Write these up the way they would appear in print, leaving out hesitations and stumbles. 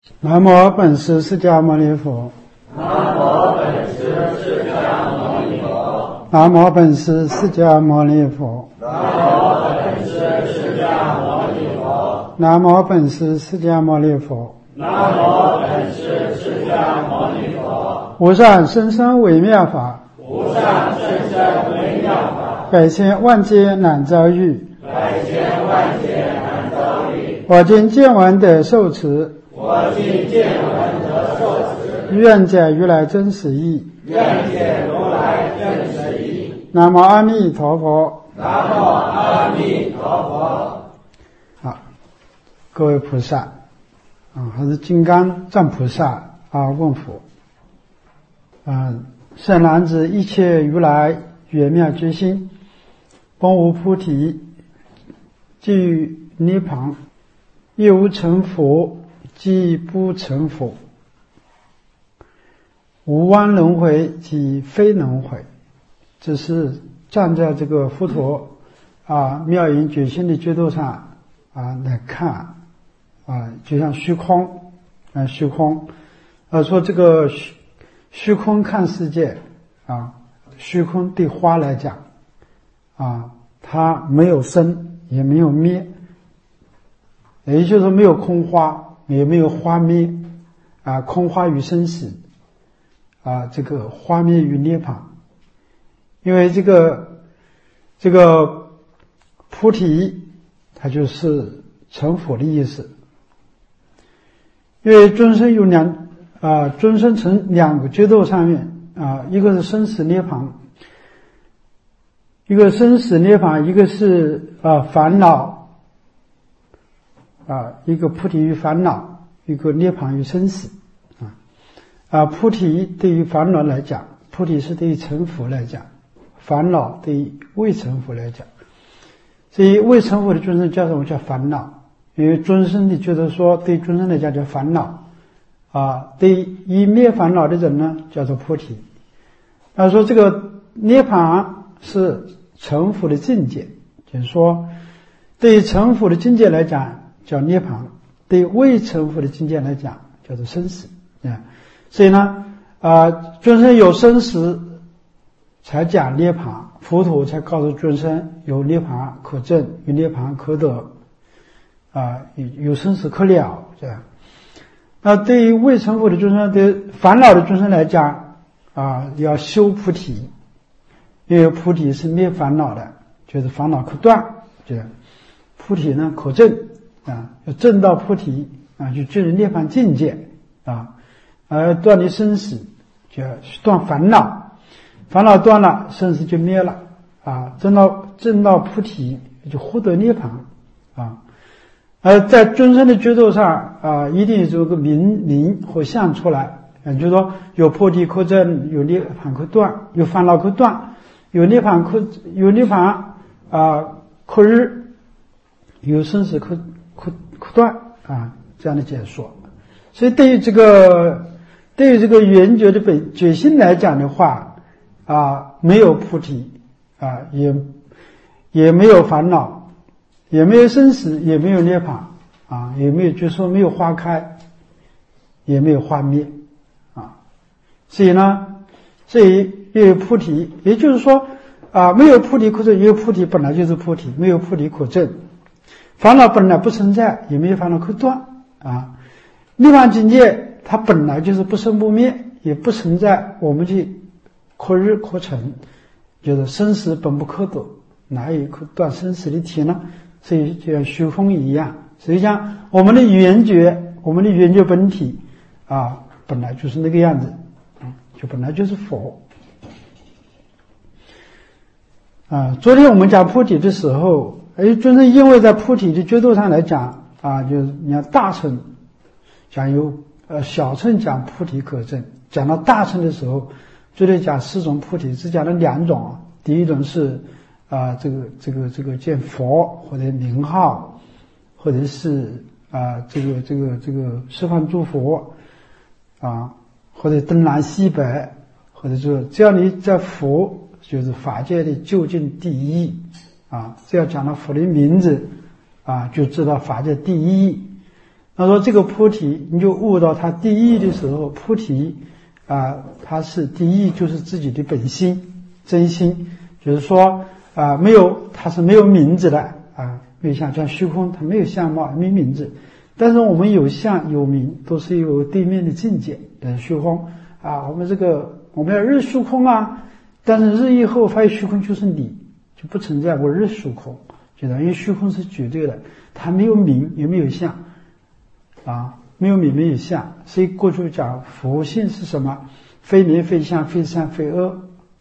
南无本师释迦牟尼佛。 南无本师释迦牟尼佛。 南无本师释迦牟尼佛。 南无本师释迦牟尼佛。 南无本师释迦牟尼佛。 南无本师释迦牟尼佛。 无上甚深微妙法， 无上甚深微妙法， 百千万劫难遭遇。 百千万劫难遭遇。 我今见闻得受持， 我今见闻得受持， 愿解如来真实义。 愿解如来真实义。 南无阿弥陀佛。 南无阿弥陀佛。 好，各位菩萨还是金刚藏菩萨问佛善男子，一切如来圆妙觉心，本无菩提，即于涅槃，亦无成佛，即不成佛，无妄轮回，即非轮回。这是站在这个佛陀妙言觉心的角度上来看就像虚空虚空说这个虚空看世界虚空对花来讲它没有生也没有灭，也就是没有空花也没有花灭空花与生死这个花灭与涅槃。因为这个菩提它就是成佛的意思。因为众生有众生从两个阶段上面一个是生死涅槃，一个生死涅槃，一个是烦恼一个菩提与烦恼，一个涅槃与生死菩提对于烦恼来讲，菩提是对于成佛来讲，烦恼对于未成佛来讲。所以未成佛的众生叫什么？叫烦恼。因为众生的觉得说，对众生来讲叫烦恼对于灭烦恼的人呢叫做菩提。说这个涅槃是成佛的境界，就是说对于成佛的境界来讲叫涅槃，对于未成佛的境界来讲叫做生死所以呢众生有生死才讲涅槃，佛陀才告诉众生有涅槃可证，有涅槃可得有生死可了这样。那对于未成佛的众生，对烦恼的众生来讲要修菩提，因为菩提是灭烦恼的，就是烦恼可断，这样菩提呢可证要证到菩提就进入涅槃境界而断离生死，就要断烦恼，烦恼断了，生死就灭了证到菩提就获得涅槃而在众生的觉度上一定有个名或相出来就是说有菩提可证，有涅槃可断，有烦恼可断，有涅槃可日，有生死可断这样的解说。所以对于这个圆觉的觉心来讲的话没有菩提也没有烦恼，也没有生死，也没有涅槃也没有，就是说没有花开，也没有花灭所以呢，又有菩提，也就是说没有菩提可证，也有菩提本来就是菩提，没有菩提可证。烦恼本来不存在，也没有烦恼可断涅槃境界它本来就是不生不灭，也不存在我们去可日可成，就是生死本不可得，哪有可断生死的体呢？所以就像虚空一样，实际上我们的圆觉本体本来就是那个样子就本来就是佛昨天我们讲菩提的时候众生因为在菩提的角度上来讲就是你看大乘讲有小乘讲菩提可证，讲到大乘的时候昨天讲四种菩提，只讲了两种第一种是这个见佛或者名号，或者是这个十方诸佛或者东南西北，或者说只要你在佛就是法界的究竟第一只要讲到佛的名字就知道法界第一他说这个菩提，你就悟到他第一的时候，菩提它是第一，就是自己的本心真心，就是说没有，它是没有名字的没有像虚空，它没有相貌，没名字。但是我们有相有名，都是有对面的境界。虚空我们要日虚空但是日以后发现虚空就是你，就不存在过日虚空，觉得因为虚空是绝对的，它没有名也没有相没有名没有相。所以过去讲佛性是什么？非名非相非善非恶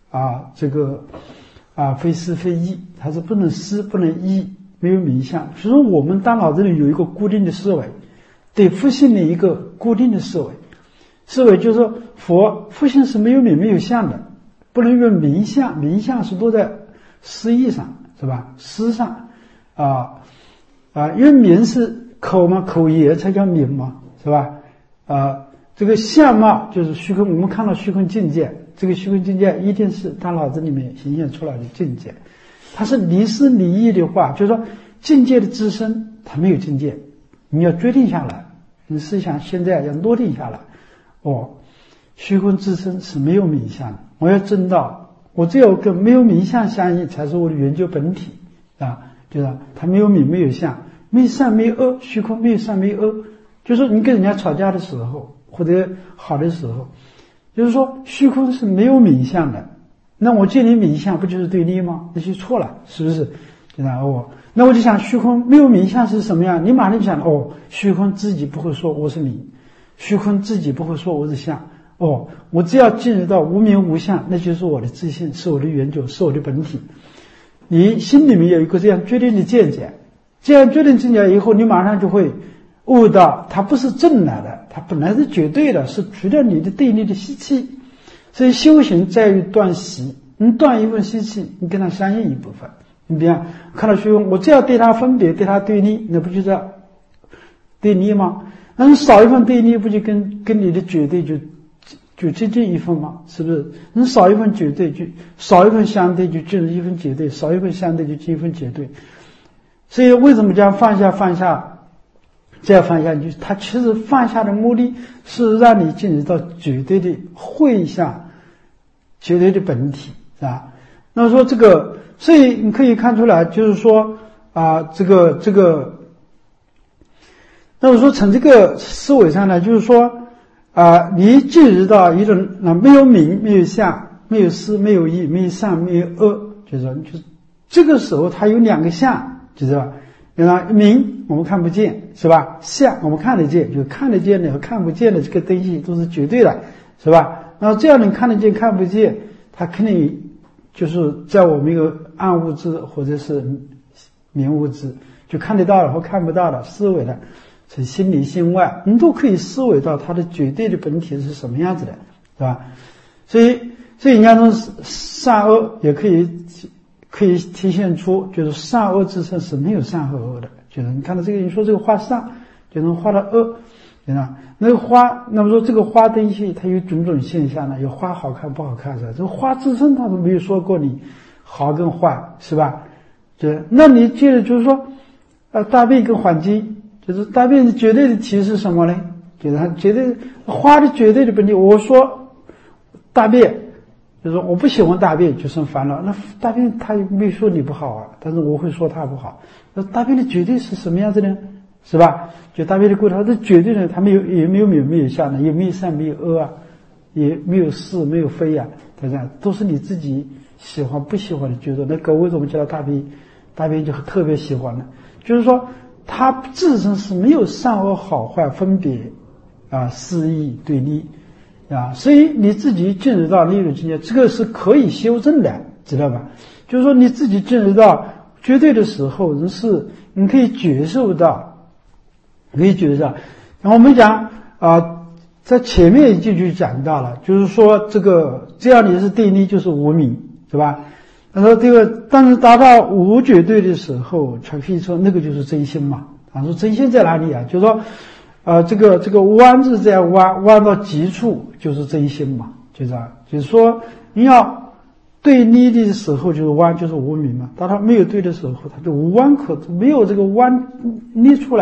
非是非义，它是不能思不能义，没有名相。所以说我们大脑子里有一个固定的思维，对佛性的一个固定的思维就是说佛性是没有名没有相的，不能用名相，名相是都在思义上，是吧？思上因为名是口嘛，口业才叫名嘛，是吧？这个相貌就是虚空，我们看到虚空境界，这个虚空境界一定是大脑子里面显现出来的境界，它是离思离义的话，就是说境界的自身它没有境界，你要决定下来，你思想现在要落定下来，虚空自身是没有名相的，我要证道，我只有跟没有名相相应，才是我的研究本体就是它没有名没有相，没善没恶，虚空没有善没恶。就是你跟人家吵架的时候，或者好的时候，就是说虚空是没有名相的，那我见你名相不就是对立吗？那就错了，是不是？那我就想虚空没有名相是什么样？你马上就想虚空自己不会说我是名，虚空自己不会说我是相。我只要进入到无名无相，那就是我的自信，是我的原久，是我的本体。你心里面有一个这样决定的见解，这样决定见解以后，你马上就会悟到它不是正来的，它本来是绝对的，是除掉你的对立的习气。所以修行在于断习，你断一份习气，你跟它相应一部分。你比方看到虚空，我只要对它分别，对它对立，那不就是对立吗？那你少一份对立，不就跟你的绝对就接近一份吗？是不是？你少一份绝对，就少一份相对，就进入一份绝对；少一份相对，就进一份绝对。所以为什么讲放下，再放下？就是它其实放下的目的是让你进入到绝对的会相，绝对的本体，是吧？那么说这个，所以你可以看出来，就是说这个，那么说从这个思维上呢，就是说。你进入到一种没有名没有相没有思没有义没有善没有恶，就是这个时候它有两个相，就是吧？名我们看不见，是吧？相我们看得见，就看得见的和看不见的这个东西都是绝对的，是吧？然后这样你看得见看不见，它肯定就是在我们一个暗物质或者是明物质，就看得到的和看不到的思维的。是心里心外，你都可以思维到它的绝对的本体是什么样子的，是吧？所以人家说善恶也可以体现出，就是善恶之身是没有善和恶的。就是你看到这个，你说这个花善，就能画到恶，对吧？那个花，那么说这个花东西它有种种现象呢，有花好看不好看是吧？这个花自身它都没有说过你好跟坏，是吧？那你接着就是说，大便跟环境。就是大便的绝对的体是什么呢？就是它绝对花的绝对的本体。我说大便，就是说我不喜欢大便就生烦恼。那大便它没说你不好但是我会说它不好。那大便的绝对是什么样子呢？是吧？就大便的过程，它是绝对的，它也没有名没有相的，也没有善没有恶也没有是没有非对不对？都是你自己喜欢不喜欢的觉得。那狗为什么叫大便就特别喜欢呢？就是说。它自身是没有善恶好坏分别私义对立所以你自己进入到内入境界，这个是可以修正的，知道吧？就是说你自己进入到绝对的时候，你可以觉受到，然后我们讲在前面一句就讲到了，就是说这样你是对立就是无明，是吧？他说但是达到无绝对的时候，才可以说那个就是真心嘛。他说真心在哪里就是说，这个弯字在弯到极处就是真心嘛，就是说你要对立的时候就是弯，就是无明嘛。当它没有对的时候，它就无弯可，没有这个弯立出来了，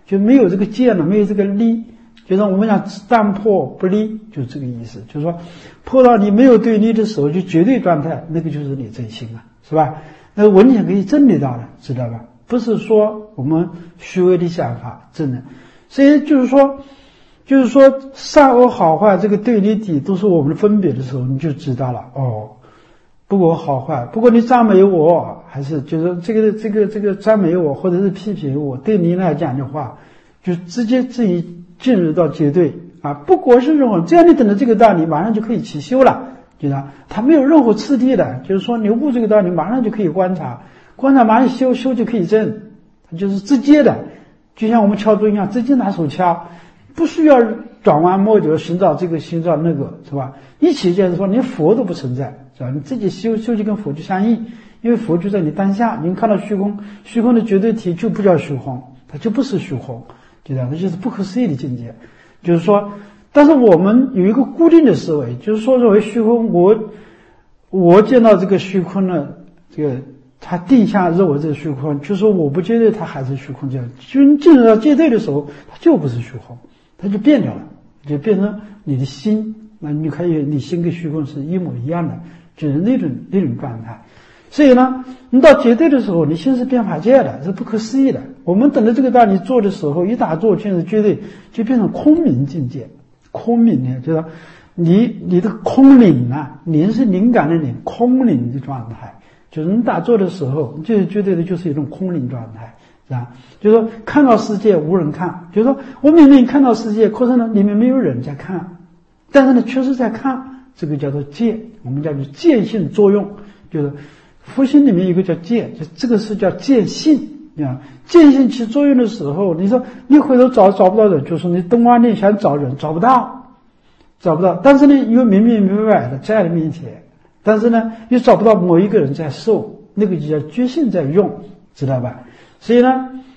就没有这个见了，没有这个力，就是我们讲但破不立，就这个意思，就是说破到你没有对立的时候，就绝对状态，那个就是你真心了，是吧？那个文理可以证得到的，知道吧？不是说我们虚伪的想法证的，所以就是说善恶好坏这个对立体都是我们的分别的时候，你就知道了哦。不管好坏，不管你赞美我，还是就是这个赞美我，或者是批评我，对你来讲的话，就直接自己进入到绝对啊。不管是任何，只要你懂得这个道理，马上就可以起修了，对吧？它没有任何次第的，就是说你悟这个道理，马上就可以观察，马上修就可以证，它就是直接的，就像我们敲钟一样，直接拿手敲，不需要转弯抹角寻找这个寻找那个，是吧？一起就是说连佛都不存在，是吧？你自己修就跟佛就相应，因为佛就在你当下，你看到虚空的绝对体就不叫虚空，它就不是虚空，对吧？它就是不可思议的境界。就是说，但是我们有一个固定的思维，就是说认为虚空，我见到这个虚空呢，这个他定下认为这个虚空，就是说我不觉得它还是虚空，这样进入到界对的时候，它就不是虚空，它就变掉了，就变成你的心。那你可以，你心跟虚空是一模一样的，就是那种状态。所以呢，你到绝对的时候，你心是变法界的，是不可思议的。我们等着这个道理做的时候，一打坐进入绝对，就变成空明境界。空明呢，就是你的空灵啊，灵是灵感的灵，空灵的状态，就是你打坐的时候，就是绝对的就是一种空灵状态，是吧？就是说看到世界无人看，就是说我明明看到世界，可是呢里面没有人在看。但是呢，确实在看，这个叫做见，我们叫做见性作用，就是佛心里面有一个叫见，就这个是叫见性啊。见性起作用的时候，你说你回头找不到人，就是你东方念想找人找不到，但是呢又明明白的在你面前，但是呢又找不到某一个人在受，那个就叫觉性在用，知道吧？所以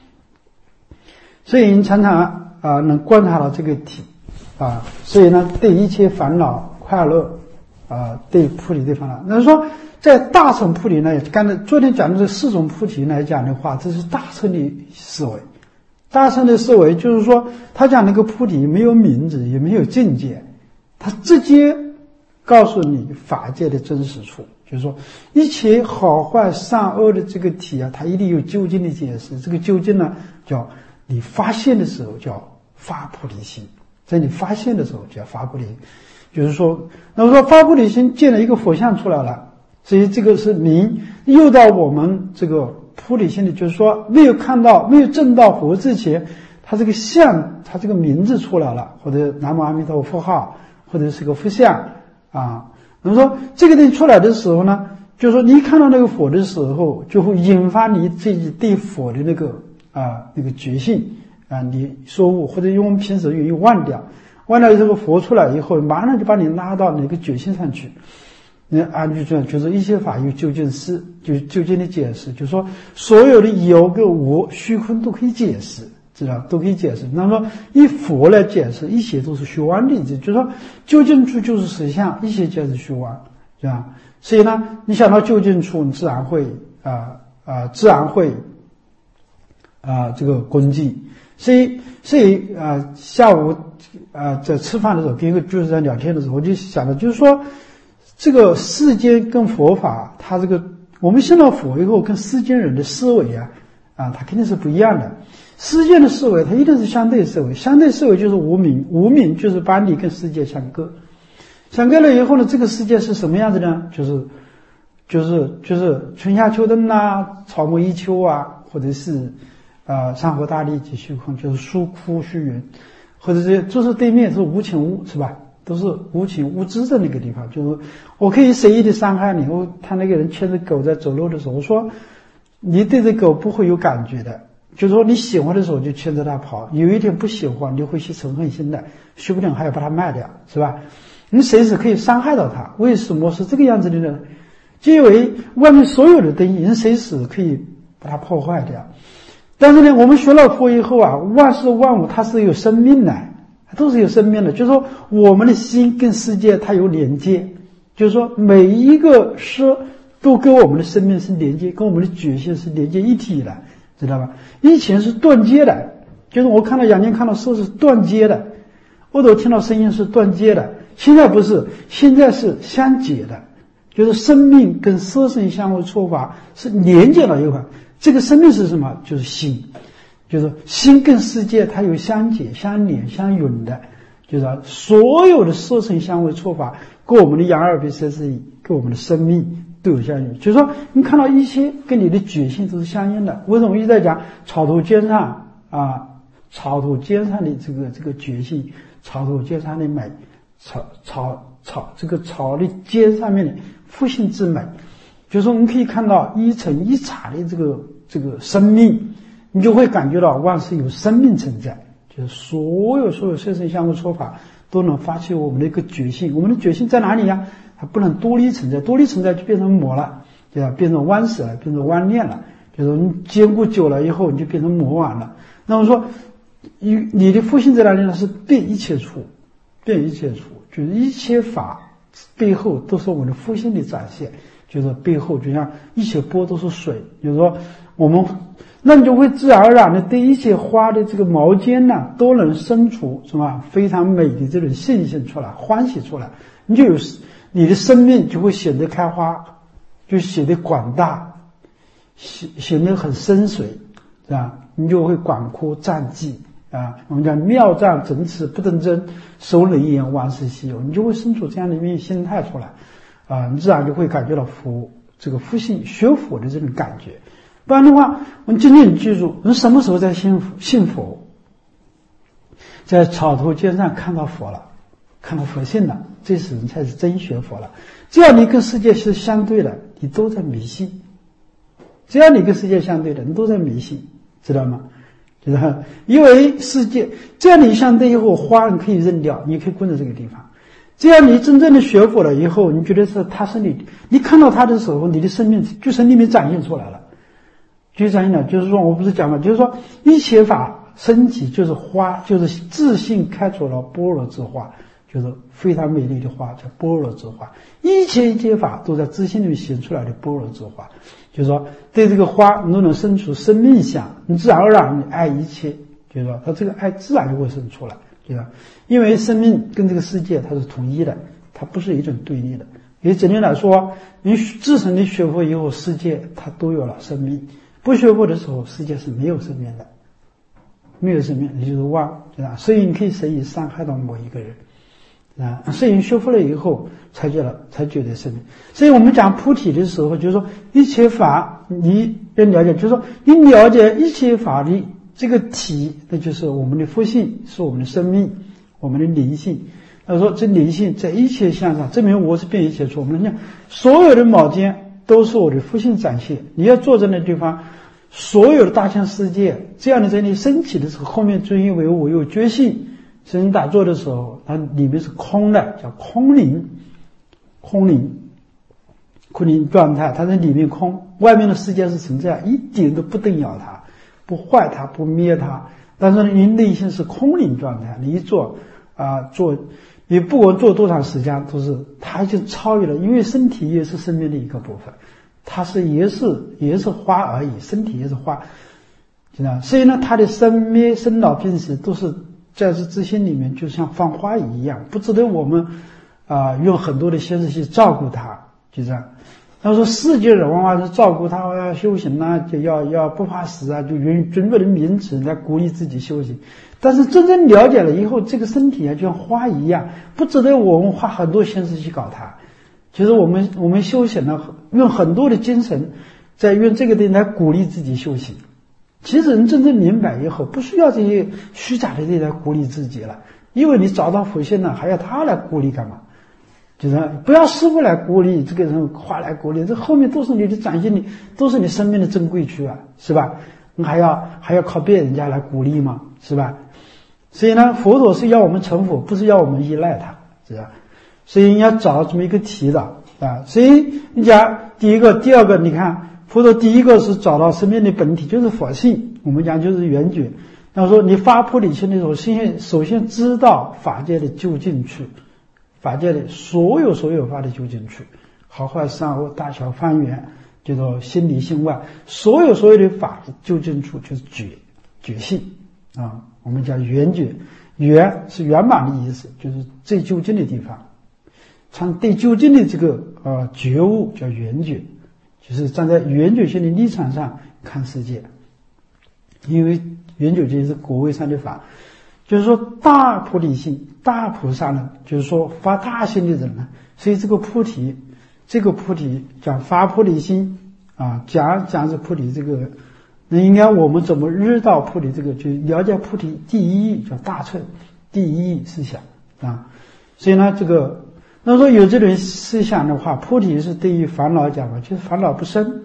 你常常能观察到这个体。所以呢，对一切烦恼快乐对菩提的烦恼，那说在大乘菩提呢，刚才昨天讲的这四种菩提来讲的话，这是大乘的思维。大乘的思维就是说，他讲那个菩提没有名字，也没有境界，他直接告诉你法界的真实处，就是说一切好坏善恶的这个体啊，它一定有究竟的解释。这个究竟呢，叫你发现的时候叫发菩提心。在你发现的时候叫发菩提，就是说，那么说发菩提心见了一个佛像出来了，所以这个是明诱导我们这个菩提心的，就是说没有证到佛之前，他这个相，他这个名字出来了，或者南无阿弥陀佛号，或者是个佛像啊。那么说这个东西出来的时候呢，就是说你看到那个佛的时候，就会引发你自己对佛的那个觉性。你说悟，或者用我们平时容易忘掉这个佛出来以后，马上就把你拉到那个觉性上去。就是一切法有究竟释，就究竟的解释，就是说所有的有跟无虚空都可以解释，知道都可以解释。那么以佛来解释，一切都是虚妄的，就是说究竟处就是实相，一切皆是虚妄，是吧？所以呢，你想到究竟处，你自然会这个攻击。所以下午在吃饭的时候跟一个居士在聊天的时候，我就想到，就是说这个世间跟佛法，它这个我们信到佛以后，跟世间人的思维它肯定是不一样的。世间的思维它一定是相对思维，相对思维就是无明，无明就是把你跟世界相隔了以后呢，这个世界是什么样子呢？就是春夏秋冬草木一秋或者是山河大地及虚空，就是树枯须云，或者是就是对面是无情物，是吧？都是无情无知的那个地方，就是我可以随意的伤害你。他那个人牵着狗在走路的时候，我说你对这狗不会有感觉的，就是说你喜欢的时候就牵着它跑，有一天不喜欢你会起嗔恨心的，说不定还要把它卖掉，是吧？你随时可以伤害到它。为什么是这个样子的呢？就因为外面所有的东西人随时可以把它破坏掉。但是呢，我们学了佛以后万事万物它是有生命的，都是有生命的，就是说我们的心跟世界它有连接，就是说每一个事都跟我们的生命是连接，跟我们的觉性是连接一体的，知道吧？以前是断接的， 就是我看到眼睛看到色是断接的，耳朵听到声音是断接的，现在不是，现在是相结的，就是生命跟色声香味触法是连接到一块。这个生命是什么？就是心，就是心跟世界它有相结、相连、相允的，就是所有的色声香味触法跟我们的眼耳鼻舌身意，跟我们的生命都有相应。就是说，你看到一切跟你的觉性都是相应的。为什么我一直在讲草头尖上啊？草头尖上的这个觉性，草头尖上的美，这个草的尖上面的复性之美，就是说我们可以看到一尘一刹的这个生命，你就会感觉到万事有生命存在，就是所有色声香味触法都能发起我们的一个觉性。我们的觉性在哪里呀？它不能多力存在，多力存在就变成魔了，对吧？变成弯死了，变成弯念了。比如说你坚固久了以后，你就变成魔丸了。那么说，你的复性在哪里呢？是变一切处，变一切处，就是一切法背后都是我们的复性的展现。就是背后就像一切波都是水，就是说那你就会自然而然的对一切花的这个毛尖呢，都能生出什么非常美的这种信心出来，欢喜出来，你就有你的生命就会显得开花，就显得广大，显得很深邃，是吧？你就会广阔湛寂啊，我们讲妙湛整持不等真，熟能一言万事稀有，你就会生出这样的一面心态出来啊，你自然就会感觉到这个复性学佛的这种感觉。不然的话，我们今天你记住，人什么时候在信佛？在草头尖上看到佛了，看到佛性了，这时人才是真学佛了。只要你跟世界是相对的，你都在迷信；只要你跟世界相对的，你都在迷信，知道吗？就是因为世界这样你相对以后，花你可以扔掉，你可以供在这个地方。这样你真正的学佛了以后，你觉得是他是你看到他的时候，你的生命就从里面展现出来了。就展现了，就是说我不是讲了，就是说一切法升起就是花，就是自信开出了般若之花，就是非常美丽的花，叫般若之花。一切法都在自信里面显出来的般若之花，就是说对这个花你都能生出生命相，你自然而然你爱一切，就是说它这个爱自然就会生出来，对吧？因为生命跟这个世界它是统一的，它不是一种对立的。也整体来说，你自身的学佛以后，世界它都有了生命。不学佛的时候，世界是没有生命的，没有生命，也就是妄，对吧？所以你可以随意伤害到某一个人，啊，所以你学佛了以后，才觉得生命。所以我们讲菩提的时候，就是说一切法你要了解，就是说你了解一切法的这个体，那就是我们的佛性，是我们的生命，我们的灵性。他说这灵性在一切相上，证明我是变一切处。我们讲所有的毛尖都是我的佛性展现。你要坐在那地方，所有的大千世界这样的在你升起的时候，后面就因为我有觉性，所以你打坐的时候，它里面是空的，叫空灵状态，它在里面空，外面的世界是存在，一点都不动摇它，不坏它，不灭它。但是你内心是空灵状态，你一坐你不管做多长时间，都是它已经超越了，因为身体也是生命的一个部分，它是也是花而已，身体也是花，知道？所以呢，它的生灭、生老病死都是在这自心里面，就像放花一样，不值得我们用很多的心思去照顾它，就这样。他说世界人往往是照顾他要修行啊，就要不怕死啊，就用准备的名词来鼓励自己修行。但是真正了解了以后，这个身体啊就像花一样，不值得我们花很多心思去搞它。其实我们修行呢，用很多的精神在用这个东西来鼓励自己修行。其实人真正明白以后，不需要这些虚假的东西来鼓励自己了，因为你找到佛性了，还要他来鼓励干嘛？就是不要师父来鼓励，这个人话来鼓励，这后面都是你的展现力，都是你生命的珍贵处啊，是吧？你还要靠别人家来鼓励吗？是吧？所以呢，佛陀是要我们成佛，不是要我们依赖他，是吧？所以你要找这么一个题的啊。所以你讲第一个、第二个，你看佛陀第一个是找到生命的本体，就是佛性，我们讲就是圆觉。那说你发菩提心的时候，首先知道法界的究竟处。法界的所有法的究竟处，好坏善恶大小方圆，叫做心里心外，所有的法的究竟处就是觉性我们讲圆觉，圆是圆满的意思，就是最究竟的地方。对究竟的这个觉悟叫圆觉，就是站在圆觉性的立场上看世界。因为圆觉性是果位上的法，就是说大菩提心、大菩萨呢，就是说发大心的人呢，所以这个菩提讲发菩提心讲是菩提这个，那应该我们怎么日到菩提这个，就了解菩提第一义叫大乘，第一义思想所以呢那说有这种思想的话，菩提是对于烦恼讲嘛，就是烦恼不生，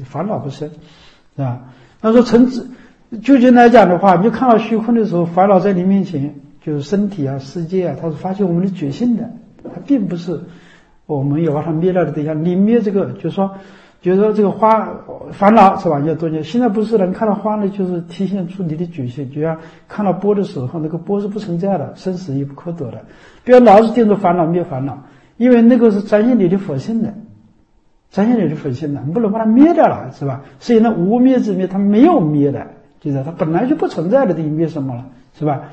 那说究竟来讲的话，你就看到虚空的时候，烦恼在你面前，就是身体世界它是发现我们的觉性的，它并不是我们要把它灭掉的对象。你灭这个，就是说这个烦恼是吧？要多讲。现在不是人看到花呢，就是体现出你的觉性，就像看到波的时候，那个波是不存在的，生死亦不可得的。不要老是盯着烦恼灭烦恼，因为那个是展现你的佛性的，你不能把它灭掉了，是吧？所以呢，无灭之灭，它没有灭的。就是它本来就不存在的东西灭什么了，是吧？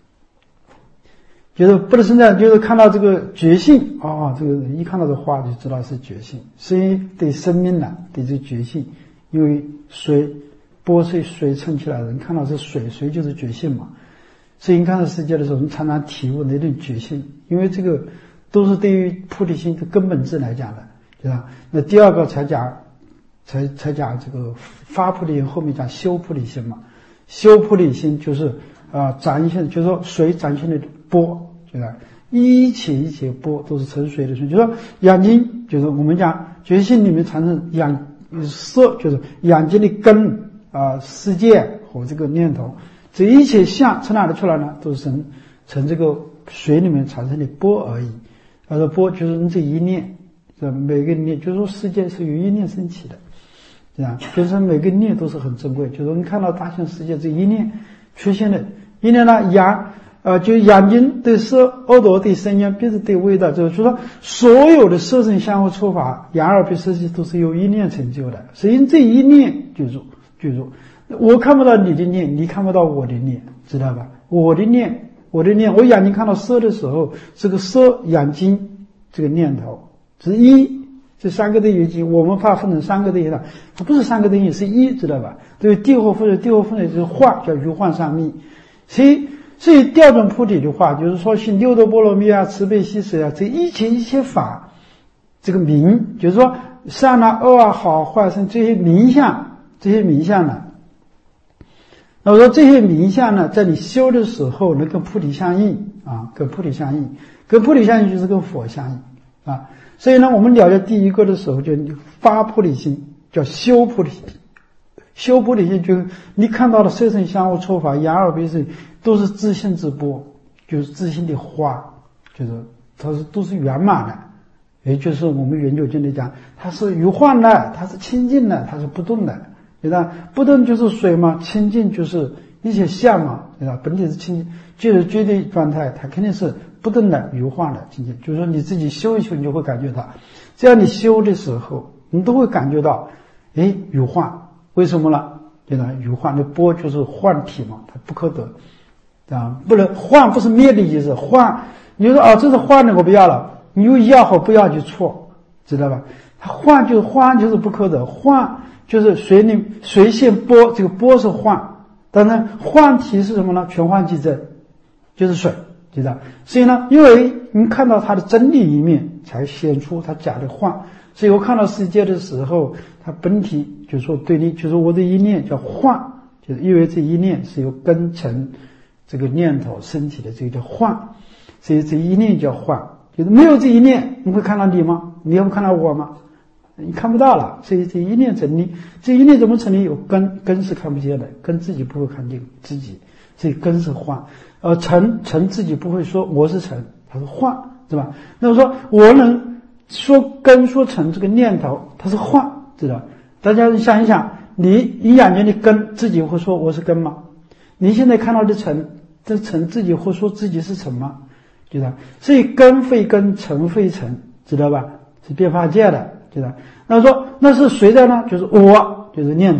就是不能存在，就是看到这个觉性这个一看到这花就知道是觉性，所以对生命呢，对这个觉性，因为波是水撑起来的，你看到是水就是觉性嘛，所以你看到世界的时候，你常常体悟那种觉性，因为这个都是对于菩提心的根本质来讲的，对吧？那第二个才讲这个发菩提心，后面讲修菩提心嘛。修菩提心就是展现，就是说水展现的波，就是一切波都是成水的水。就是说眼睛，就是我们讲觉性里面产生色，就是眼睛的根世界和这个念头，这一切相从哪里出来呢？都是从这个水里面产生的波而已。波就是你这一念，每个念，就是说世界是由一念升起的。就是每个念都是很珍贵，就是你看到大千世界这一念出现的，一念呢就眼睛对色，耳朵对声音，鼻子对味道，就是说所有的色声香味触法，眼耳鼻舌身都是由一念成就的，所以这一念就入。我看不到你的念，你看不到我的念，知道吧？我的念，我眼睛看到色的时候，这个色眼睛这个念头是一。这三个等于几？我们怕分成三个等于的，它不是三个等于，是一，知道吧？对，地后分就是幻，叫于幻上密。所以第二种菩提的话，就是说信六度波罗蜜慈悲喜舍这一切法，这个名，就是说善恶好坏生这些名相呢，那我说这些名相呢，在你修的时候能跟菩提相应跟菩提相应就是跟佛相应所以呢，我们了解第一个的时候，就发菩提心，叫修菩提心。修菩提心就是你看到的色声香味触法，眼耳鼻舌都是自性之波，就是自性的花，就是它都是圆满的，也就是我们圆觉经里讲，它是有幻的，它是清净的，它是不动的。对吧？不动就是水嘛，清净就是一切相嘛，对吧？本体是清净，就是绝对状态，它肯定是不动的、有幻的清净。就是说你自己修一修，你就会感觉到，这样你修的时候，你都会感觉到，有幻，为什么呢？对吧？有幻的波就是幻体嘛，它不可得，不能幻不是灭的意思，幻你就说这是幻的，我不要了，你又要和不要就错，知道吧？它幻就是不可得，幻就是水现波，这个波是幻，但是幻体是什么呢？全幻即真，就是水，知道？所以呢，因为你看到它的真理一面，才显出它假的幻。所以我看到世界的时候，它本体就是说对立，就是我的一念叫幻，就是因为这一念是由根尘这个念头升起的，这个叫幻，所以这一念叫幻。就是没有这一念，你会看到你吗？你要不看到我吗？你看不到了，所以这一念成立，这一念怎么成立？有根是看不见的，根自己不会看见自己，所以根是幻。尘自己不会说我是尘，它是幻，是吧？那么说我能说根说尘这个念头，它是幻，知道？大家想一想，你眼睛的根自己会说我是根吗？你现在看到的尘，这尘自己会说自己是尘吗？知道？所以根非根，尘非尘，知道吧？是变化界的。对吧？那说那是谁的呢？就是我，就是念头，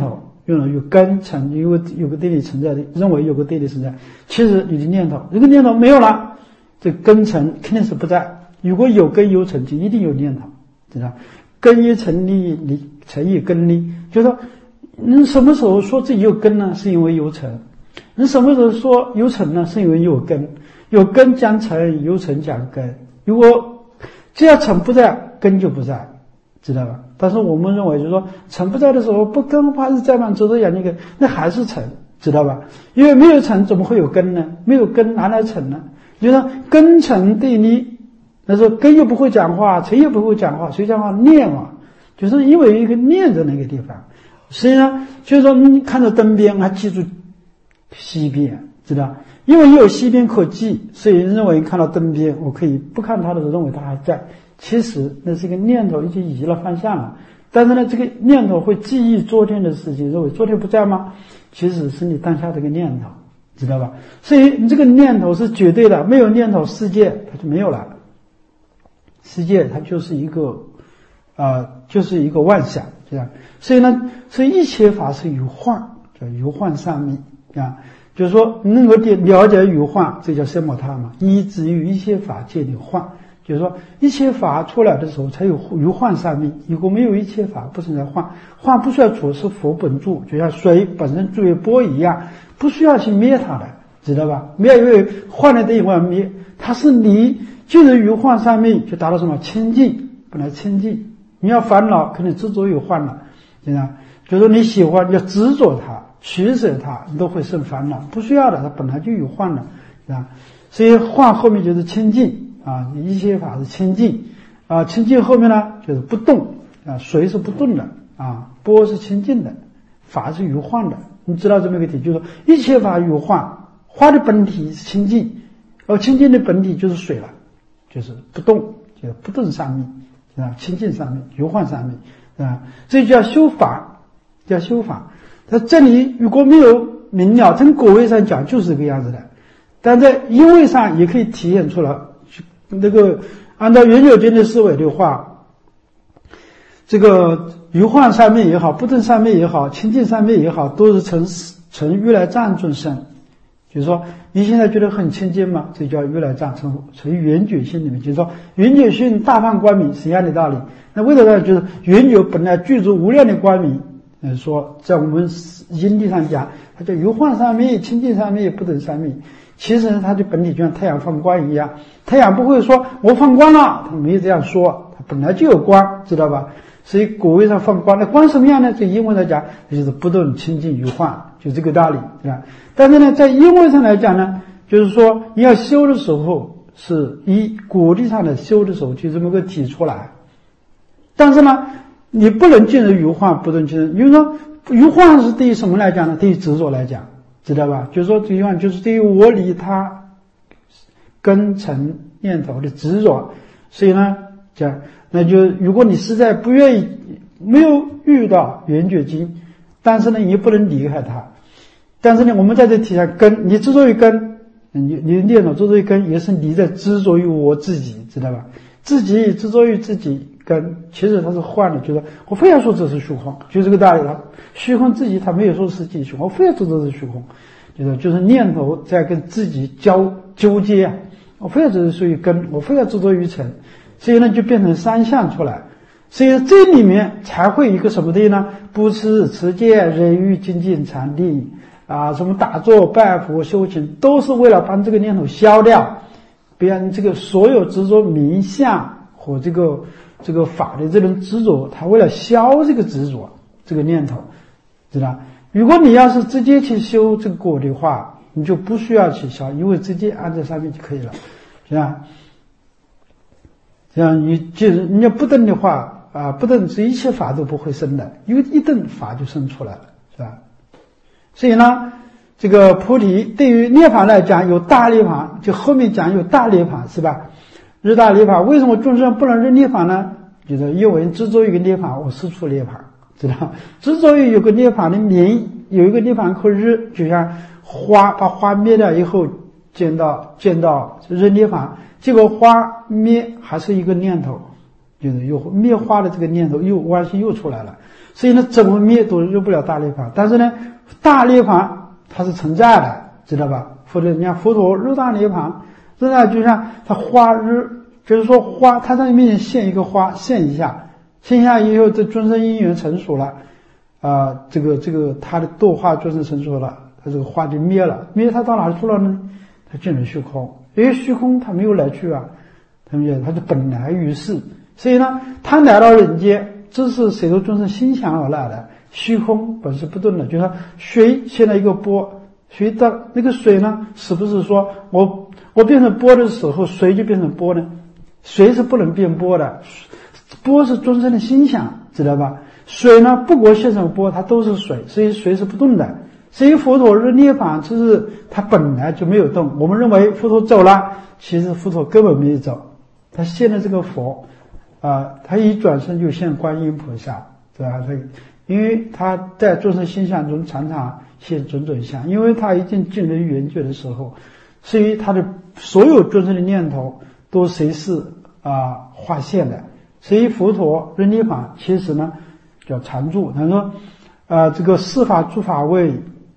用了有根尘，有个对立存在的，认为有个对立存在。其实你的念头，这个念头没有了，这根尘肯定是不在。如果有根有尘，就一定有念头，知道？根一尘立，尘一根立，就是说，你什么时候说自己有根呢？是因为有尘。你什么时候说有尘呢？是因为有根。有根将尘，有尘将根。如果只要尘不在，根就不在，知道吧？但是我们认为，就是说尘不在的时候，不根还是在嘛，遮遮掩那个，那还是尘，知道吧？因为没有尘，怎么会有根呢？没有根哪来尘呢？就是说根尘对立，那时候根又不会讲话，尘又不会讲话，谁讲话？念嘛，就是因为一个念在那个地方。所以呢，就是说你看到灯边，还记住西边，知道？因为有西边可记，所以认为看到灯边，我可以不看它的时候认为它还在。其实那是一个念头已经移了方向了，但是呢，这个念头会记忆昨天的事情，认为昨天不在吗？其实是你当下这个念头，知道吧？所以你这个念头是绝对的，没有念头，世界它就没有了。世界它就是一个妄想，这样。所以呢，所以一切法是有幻，叫有幻上密啊。就是说能够了解有幻，这叫奢摩他嘛，以至于一切法皆有幻。就是说一切法出来的时候才有幻上密，如果没有一切法不存在幻，幻不需要主是佛本住，就像水本身作为波一样，不需要去灭它的，知道吧？没有因为幻的地方灭，它是你就是有幻上密就达到什么清净，本来清净。你要烦恼可能执着有幻了，知道？就是说你喜欢你要执着它取舍它，你都会生烦恼，不需要的，它本来就有幻了，啊，所以幻后面就是清净啊，一切法是清净啊，清净后面呢就是不动啊，水是不动的啊，波是清净的，法是有幻的，你知道这么一个题，就是说一切法有幻，花的本体是清净，而清净的本体就是水了，就是不动，就是不动上面啊，清净上面，有幻上面啊，这就叫修法，叫修法。那这里如果没有明了，从果位上讲就是这个样子的，但在因位上也可以体现出来。那个按照圆觉经的思维的话，这个有幻上面也好，不动上面也好，清净上面也好，都是成如来藏众生。就是说你现在觉得很清净吗？这叫如来藏，成圆觉性里面，就是说圆觉性大放光明是一样的道理。那为什么就是圆觉本来具足无量的光明？说在我们因地上讲，它叫有幻上面、清净上面、不动上面。其实它的本体就像太阳放光一样，太阳不会说我放光了，它没有这样说，它本来就有光，知道吧？所以果位上放光，那光什么样呢？在因位上讲，就是不动、清净、有幻，就这个道理，对吧？但是呢，在因位上来讲呢，就是说你要修的时候，是以果地上的修的时候就这么个体出来，但是呢，你不能进入有幻，不能进入，因为说有幻是对于什么来讲呢？对于执着来讲。知道吧？就是说这句话就是对于我理他根尘念头的执着，所以呢讲，那就如果你实在不愿意，没有遇到圆觉经，但是呢你不能离开它，但是呢我们在这体下根，你执着于根，你的念头执着于根，也是你在执着于我自己，知道吧？自己执着于自己根，其实它是幻的，就是我非要说这是虚空，就这个道理了。虚空自己他没有说实际虚空，我非要说这是虚空，就是念头在跟自己纠结啊，我非要这是属于根，我非要执着于尘，所以呢就变成三相出来。所以这里面才会一个什么的呢？布施、持戒、忍辱、精进、禅定啊，什么打坐、拜佛、修行，都是为了把这个念头消掉，别让这个所有执着名相和这个法的这种执着，他为了消这个执着这个念头，知道？如果你要是直接去修这个果的话，你就不需要去消，因为直接按在上面就可以了，是吧？这样你要不动的话啊，不动这一切法都不会生的，因为一动法就生出来了，是吧？所以呢，这个菩提对于涅槃来讲有大涅槃，就后面讲有大涅槃，是吧？日大涅槃，为什么众生不能入涅槃呢？就是因为执着于一个涅槃，我失处涅槃，知道？执着于有个涅槃的名，有一个涅槃可日，就像花把花灭掉以后，见到日涅槃，结果花灭还是一个念头， 就是又灭化的这个念头又妄心又出来了，所以呢怎么灭都入不了大涅槃。但是呢大涅槃它是存在的，知道吧？或者你看佛陀入大涅槃，入大就像他花日，就是说花他在你面前现一个花，现一下以后这众生因缘成熟了这个他的度化众生成熟了，他这个花就灭了，他到哪里去了呢？他进了虚空，因为虚空他没有来去他就本来于世，所以呢他来到人间，这是随着众生心想而来的。虚空本是不动的，就是说水现在一个波，水的那个水呢，是不是说我变成波的时候水就变成波呢？水是不能变波的，波是众生的心想，知道吧？水呢不过现成波，它都是水，所以水是不动的。所以佛陀入涅槃就是他本来就没有动，我们认为佛陀走了，其实佛陀根本没有走，他现在这个佛他一转身就现观音菩萨，对吧？因为他在众生心想中常常现种种相，因为他已经进入圆觉的时候，所以他的所有众生的念头都随时化现的。所以佛陀入涅槃其实呢叫常住，他说这个四法诸法位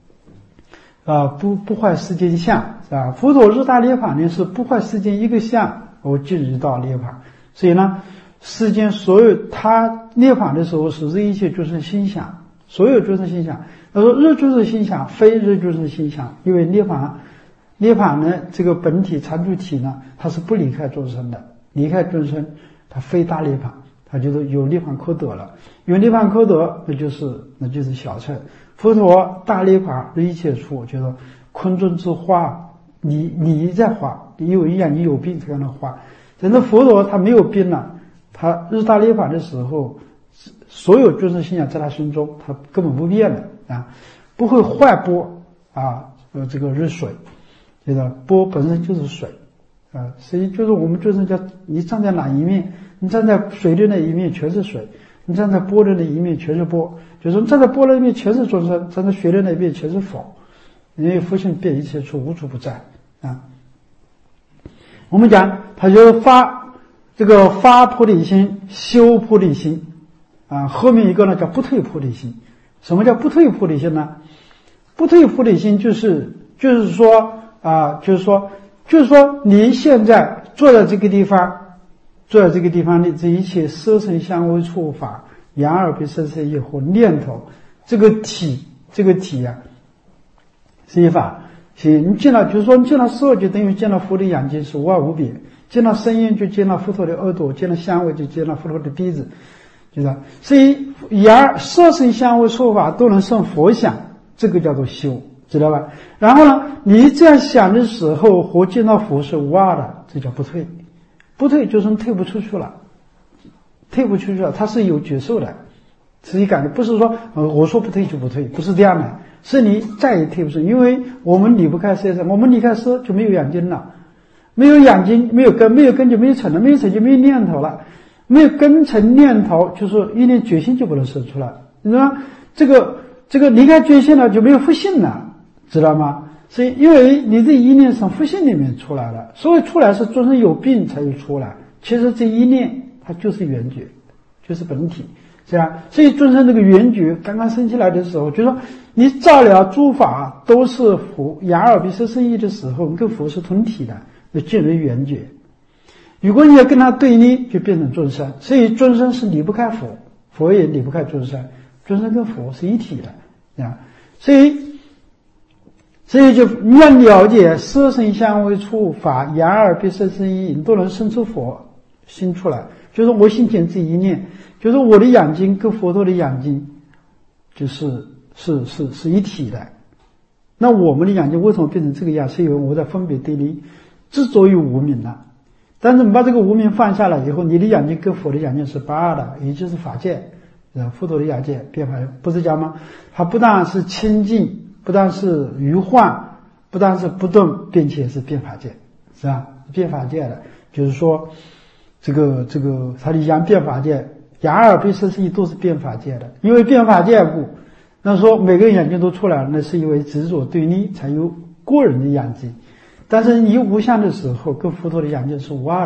不坏世间相，是吧？佛陀入大涅槃呢是不坏世间一个相而进入到涅槃，所以呢世间所有他涅槃的时候是一切众生心想，所有众生心想。他说日众生心想非日众生心想，因为涅槃呢这个本体常住体呢它是不离开众生的，离开众生它非大涅槃，它就是有涅槃可得了，有涅槃可得那就是小乘。佛陀大涅槃一切处，就是空中之花，你在花，你有营养你有病才能花。但是佛陀他没有病了，他入大涅槃的时候，所有众生心想在他心中，他根本不变的不会坏波这个日水，这个波本身就是水所以就是我们众生叫你站在哪一面，你站在水的那一面全是水，你站在波的那一面全是波，就是你站在波的那一面全是众生，站在水的那一面全是佛，因为佛性遍一切处，无处不在我们讲他就是发菩提心，修菩提心后面一个呢叫不退菩提心。什么叫不退菩提心呢？不退菩提心就是说你现在坐在这个地方的这一切色声香味触法眼耳鼻舌身意和念头，这个体是一法。你见了，就是说你见了色就等于见了佛的眼睛是无二无别，见了声音就见了佛陀的耳朵，见了香味就见了佛陀的鼻子，就是所以色声香味触法都能生佛想，这个叫做修，知道吧？然后呢你这样想的时候和见到佛是无二的，这叫不退。不退就是你退不出去了，它是有觉受的，自己感觉，不是说我说不退就不退，不是这样的，是你再也退不出，因为我们离不开色身，我们离开色就没有眼睛了，没有眼睛没有根就没有尘了，没有尘就没有念头了，没有根尘念头，就是一念决心就不能生出来。你说这个离开决心了就没有复性了，知道吗？所以因为你这一念从复性里面出来了，所以出来是众生有病才会出来，其实这一念它就是圆觉，就是本体，是吧？所以众生这个圆觉刚刚生起来的时候，就说你照了诸法都是佛，眼耳鼻舌身意的时候，你跟佛是同体的，就进入圆觉。如果你要跟他对立，就变成众生，所以众生是离不开佛，佛也离不开众生，众生跟佛是一体的所以就你要了解色声香味触法眼耳鼻舌身意，你都能生出佛心出来，就是我心间这一念，就是我的眼睛跟佛陀的眼睛就是一体的。那我们的眼睛为什么变成这个样？是因为我在分别对立，执着于无明了。但是你把这个无明放下来以后，你的眼睛跟佛的眼睛是不二的，也就是法界，佛陀的眼界变法，不是讲吗？它不但是清净，不但是余幻，不但是不动，并且是变法界，是吧？变法界的，就是说这个它的眼变法界，眼耳鼻舌身意都是变法界的，因为变法界故，那说每个眼睛都出来了，那是因为执着对立才有个人的眼睛。但是你无相的时候，跟佛陀的眼睛是无二的，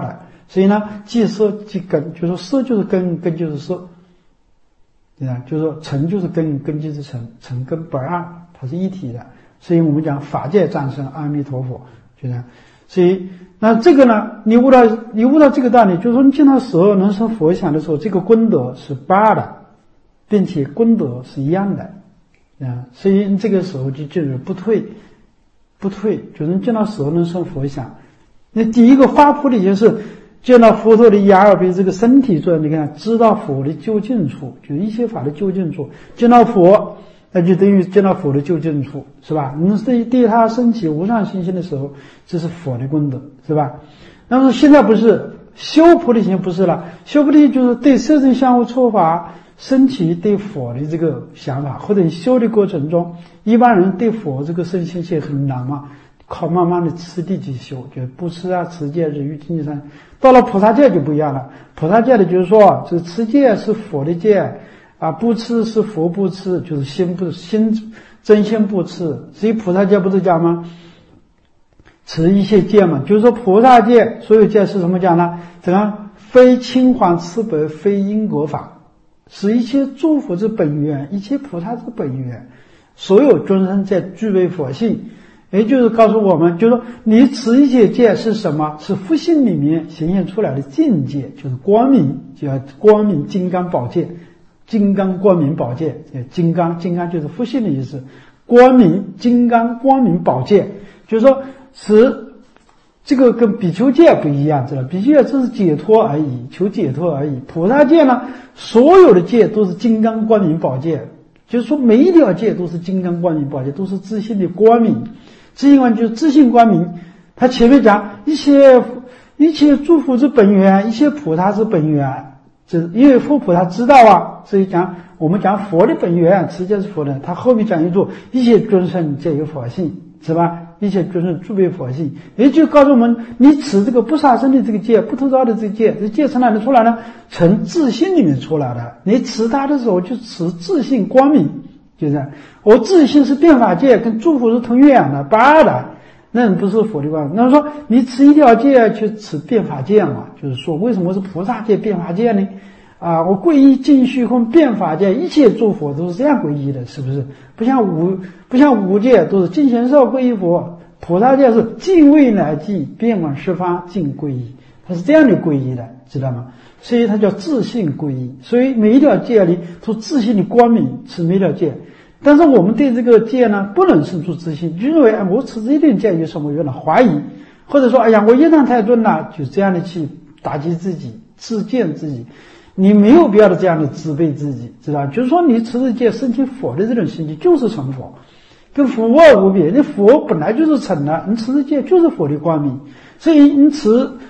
所以呢，即色即根，就是说色就是根，根就是色，对吧？就是说尘就是根，根就是尘，尘根不二，它是一体的。所以我们讲法界战胜阿弥陀佛，就这样。所以那这个呢，你悟到这个道理，就是说你见到所有能生佛想的时候，这个功德是不二的，并且功德是一样的。所以这个时候就是不退，就是见到所有能生佛想。那第一个发菩提心是见到佛陀的眼耳鼻这个身体中，你看知道佛的究竟处，就是一切法的究竟处。见到佛，那就等于见到佛的究竟处，是吧？你对他升起无上信心的时候，这是佛的功德，是吧？那么现在不是修菩提心，不是了，修菩提心就是对色身相互错法升起对佛的这个想法，或者修的过程中，一般人对佛这个身心界很难嘛，靠慢慢的次第去修，就是不吃啊、持戒、日语精神。到了菩萨戒就不一样了，菩萨戒的就是说，这持戒是佛的戒啊，不吃是佛不吃，就是真心不吃。所以菩萨戒不是讲吗？持一切戒嘛，就是说菩萨戒所有戒是什么讲呢？怎样？非青黄赤白，非因果法，是一切诸佛之本源，一切菩萨之本源，所有众生在具备佛性。也就是告诉我们，就是说你持一切戒是什么？是佛性里面显现出来的境界，就是光明，叫光明金刚宝戒，金刚光明宝戒，金刚就是佛性的意思，光明金刚光明宝戒，就是说是这个跟比丘戒不一样，知道？比丘戒只是解脱而已，求解脱而已。菩萨戒呢，所有的戒都是金刚光明宝戒，就是说每一条戒都是金刚光明宝戒，都是自信的光明。自信光就是自信光明。他前面讲一切诸佛之本源，一切菩萨之本源，就是因为佛菩萨知道啊，所以讲我们讲佛的本源，直接是佛的。他后面讲一句一切众生皆有佛性，是吧？一切众生具备佛性，也就告诉我们，你持这个不杀生的这个戒，不偷盗的这个戒，这戒从哪里出来呢？从自信里面出来的。你持它的时候就持自信光明，就这样。我自信是变法界，跟诸佛是同源的，不二的，那不是佛的光明。那么说你持一条戒去持变法界嘛，就是说为什么是菩萨戒变法界呢？啊，我皈依净虚空变法界，一切诸佛都是这样皈依的，是不是？不像五戒都是净贤受皈依佛，菩萨戒是净未来际，遍往十方尽皈依，它是这样的皈依的，知道吗？所以它叫自信皈依。所以每一条戒里都自信的光明是每一条戒。但是我们对这个戒呢，不能生出自信，就认为我持这一点戒有什么用呢？怀疑，或者说哎呀我业障太重了，就这样的去打击自己，自见自己。你没有必要的这样的自卑自己，知道？就是说你持这戒升起佛的这种心情，就是成佛，跟佛无别。那佛本来就是成了，你持这戒就是佛的光明，所以你持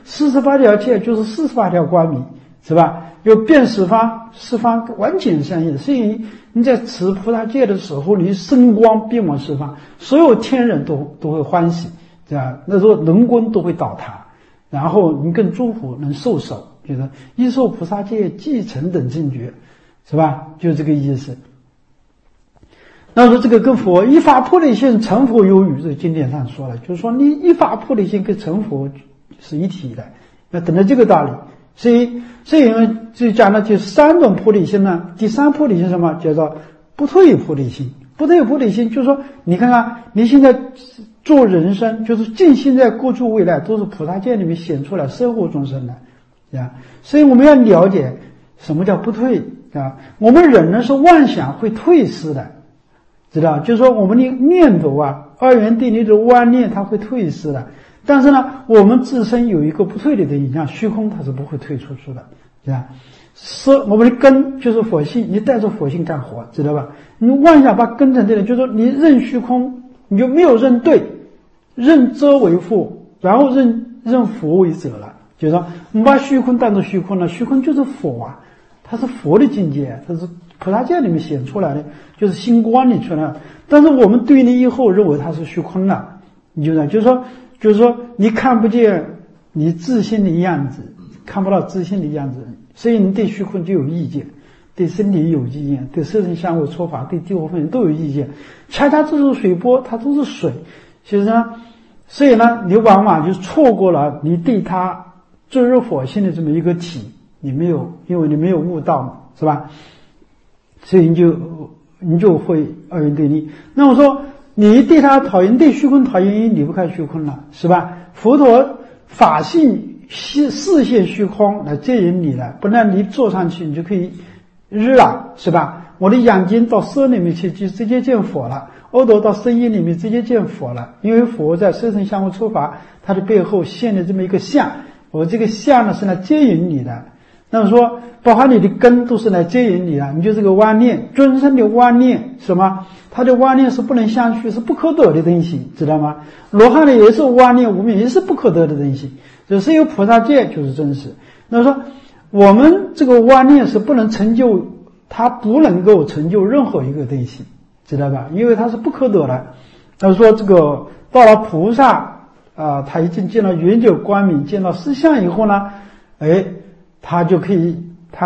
48条戒就是48条光明，是吧？有遍十方完全相应。所以你在持菩萨戒的时候，你升光遍往十方，所有天人都会欢喜，对吧？那时候人功都会倒塌，然后你跟诸佛能受守。就是一受菩萨戒，继承等正觉，是吧？就这个意思。那说这个跟佛一发菩提心成佛有余，这个经典上说了，就是说你一发菩提心跟成佛是一体的，要等着这个道理。所以就讲了就三种菩提心呢。第三菩提心什么？叫做不退菩提心。不退菩提心就是说，你看看你现在做人生，就是尽现在过去未来都是菩萨戒里面显出来生活众生的。所以我们要了解什么叫不退啊？我们人呢是妄想会退失的，知道？就是说我们的念头啊，二元定律的妄念它会退失的。但是呢，我们自身有一个不退的东西，像虚空它是不会退出去的，知道？是我们的根就是佛性，你带着佛性干活，知道吧？你妄想把根成对了，就是说你认虚空，你就没有认对，认遮为父，然后认佛为者了。就是说你把虚空当作虚空了，虚空就是佛啊，它是佛的境界，它是菩萨戒里面显出来的，就是星光里出来的。但是我们对立以后认为它是虚空了，你就是说你看不见你自信的样子，看不到自信的样子，所以你对虚空就有意见，对身体有意见，对色身香味触法，对地火风都有意见。恰恰这是水波，它都是水，其实呢，所以呢，你往往就错过了你对它坠入火星的这么一个体，因为你没有悟道嘛，是吧？所以你就会二元对立。那我说你对他讨厌，对虚空讨厌，离不开虚空了，是吧？佛陀法性视线虚空来接引你了，不然你坐上去你就可以日了，是吧？我的眼睛到色里面去就直接见佛了，耳朵到声音里面直接见佛了，因为佛在色身相互出法，它的背后现的这么一个相，我这个相呢是来接引你的。那么说包括你的根都是来接引你的，你就这个妄念，尊生的妄念什么？它的妄念是不能相续，是不可得的东西，知道吗？罗汉的也是妄念无明，也是不可得的东西，只有菩萨戒就是真实。那么说我们这个妄念是不能成就，它不能够成就任何一个东西，知道吧？因为它是不可得的。他说这个到了菩萨他已经见到圆久光明，见到实相以后呢，他可以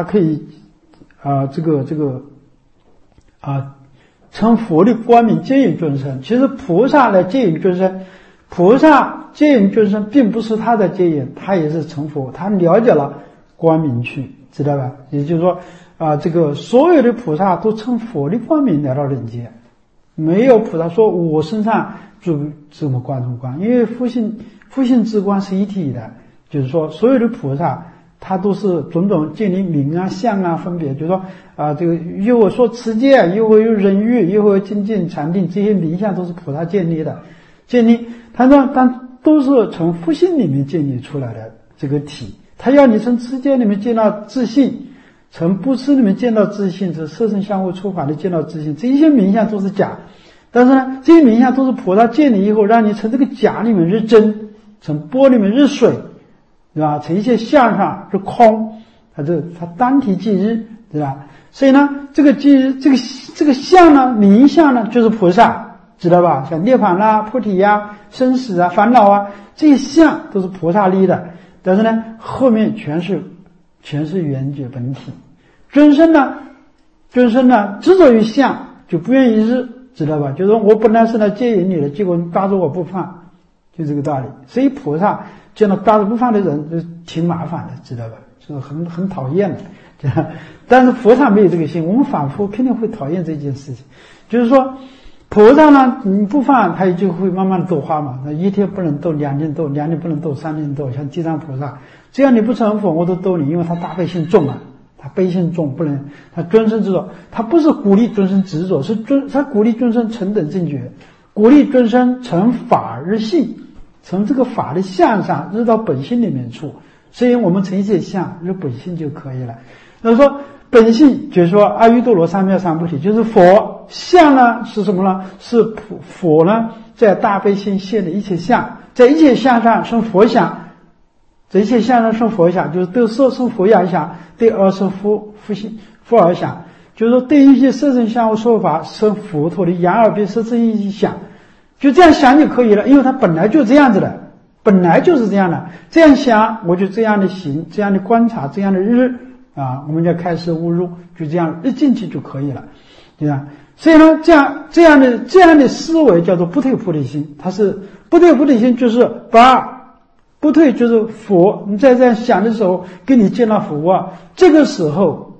成佛的光明接引众生。其实菩萨来接引众生，菩萨接引众生并不是他在接引，他也是成佛，他了解了光明去，知道吧？也就是说这个所有的菩萨都成佛的光明来到人间，没有菩萨说我身上就这么光这么光，因为复性之光是一体的，就是说所有的菩萨它都是种种建立名啊相啊分别，就是说这个又我说持戒，又会有忍欲，又会有精进禅定，这些名相都是菩萨建立的，但都是从复性里面建立出来的这个体。他要你从持戒里面见到自信，从布施里面见到自信，从色身相互出法里见到自信，这些名相都是假。但是呢，这些名相都是菩萨建立以后，让你从这个假里面入真，从波里面入水，对吧？从一些相上是空，它单体即日，对吧？所以呢，这个相呢，名相呢，就是菩萨，知道吧？像涅槃啦、菩提呀、生死啊、烦恼啊，这些相都是菩萨立的。但是呢，后面全是缘觉本体。尊生呢，执着于相，就不愿意日，知道吧？就是说我本来是来接引你的，结果你抓着我不放，就这个道理。所以菩萨见到抓着不放的人就挺麻烦的，知道吧？就是很讨厌的。但是菩萨没有这个心，我们反复肯定会讨厌这件事情。就是说菩萨呢，你不放他就会慢慢斗花嘛，那一天不能斗，两天斗，两天不能斗，三天斗，像地藏菩萨这样你不成佛我都斗你，因为他大悲心重啊，他悲心重，不能他尊生执着，他不是鼓励尊生执着，他鼓励尊生成等正觉，鼓励尊生成法日性，从这个法的相上日到本性里面处，所以我们成一切相日本性就可以了。那说本性就是说阿耨多罗三藐三菩提就是佛，相呢是什么呢？是佛呢在大悲心现的一切相，在一切相上生佛想，在一切相上生佛想，就是对色生佛想想，对耳生佛耳想，就是说对一些色身相互说法生佛陀的眼耳鼻舌身意想，就这样想就可以了，因为它本来就这样子的，本来就是这样的，这样想我就这样的行，这样的观察，这样的日我们就开始悟入，就这样一进去就可以了，对吧？所以呢，这样的思维叫做不退菩提心，它是不退菩提心，就是不退就是佛。你在这样想的时候，跟你见到佛这个时候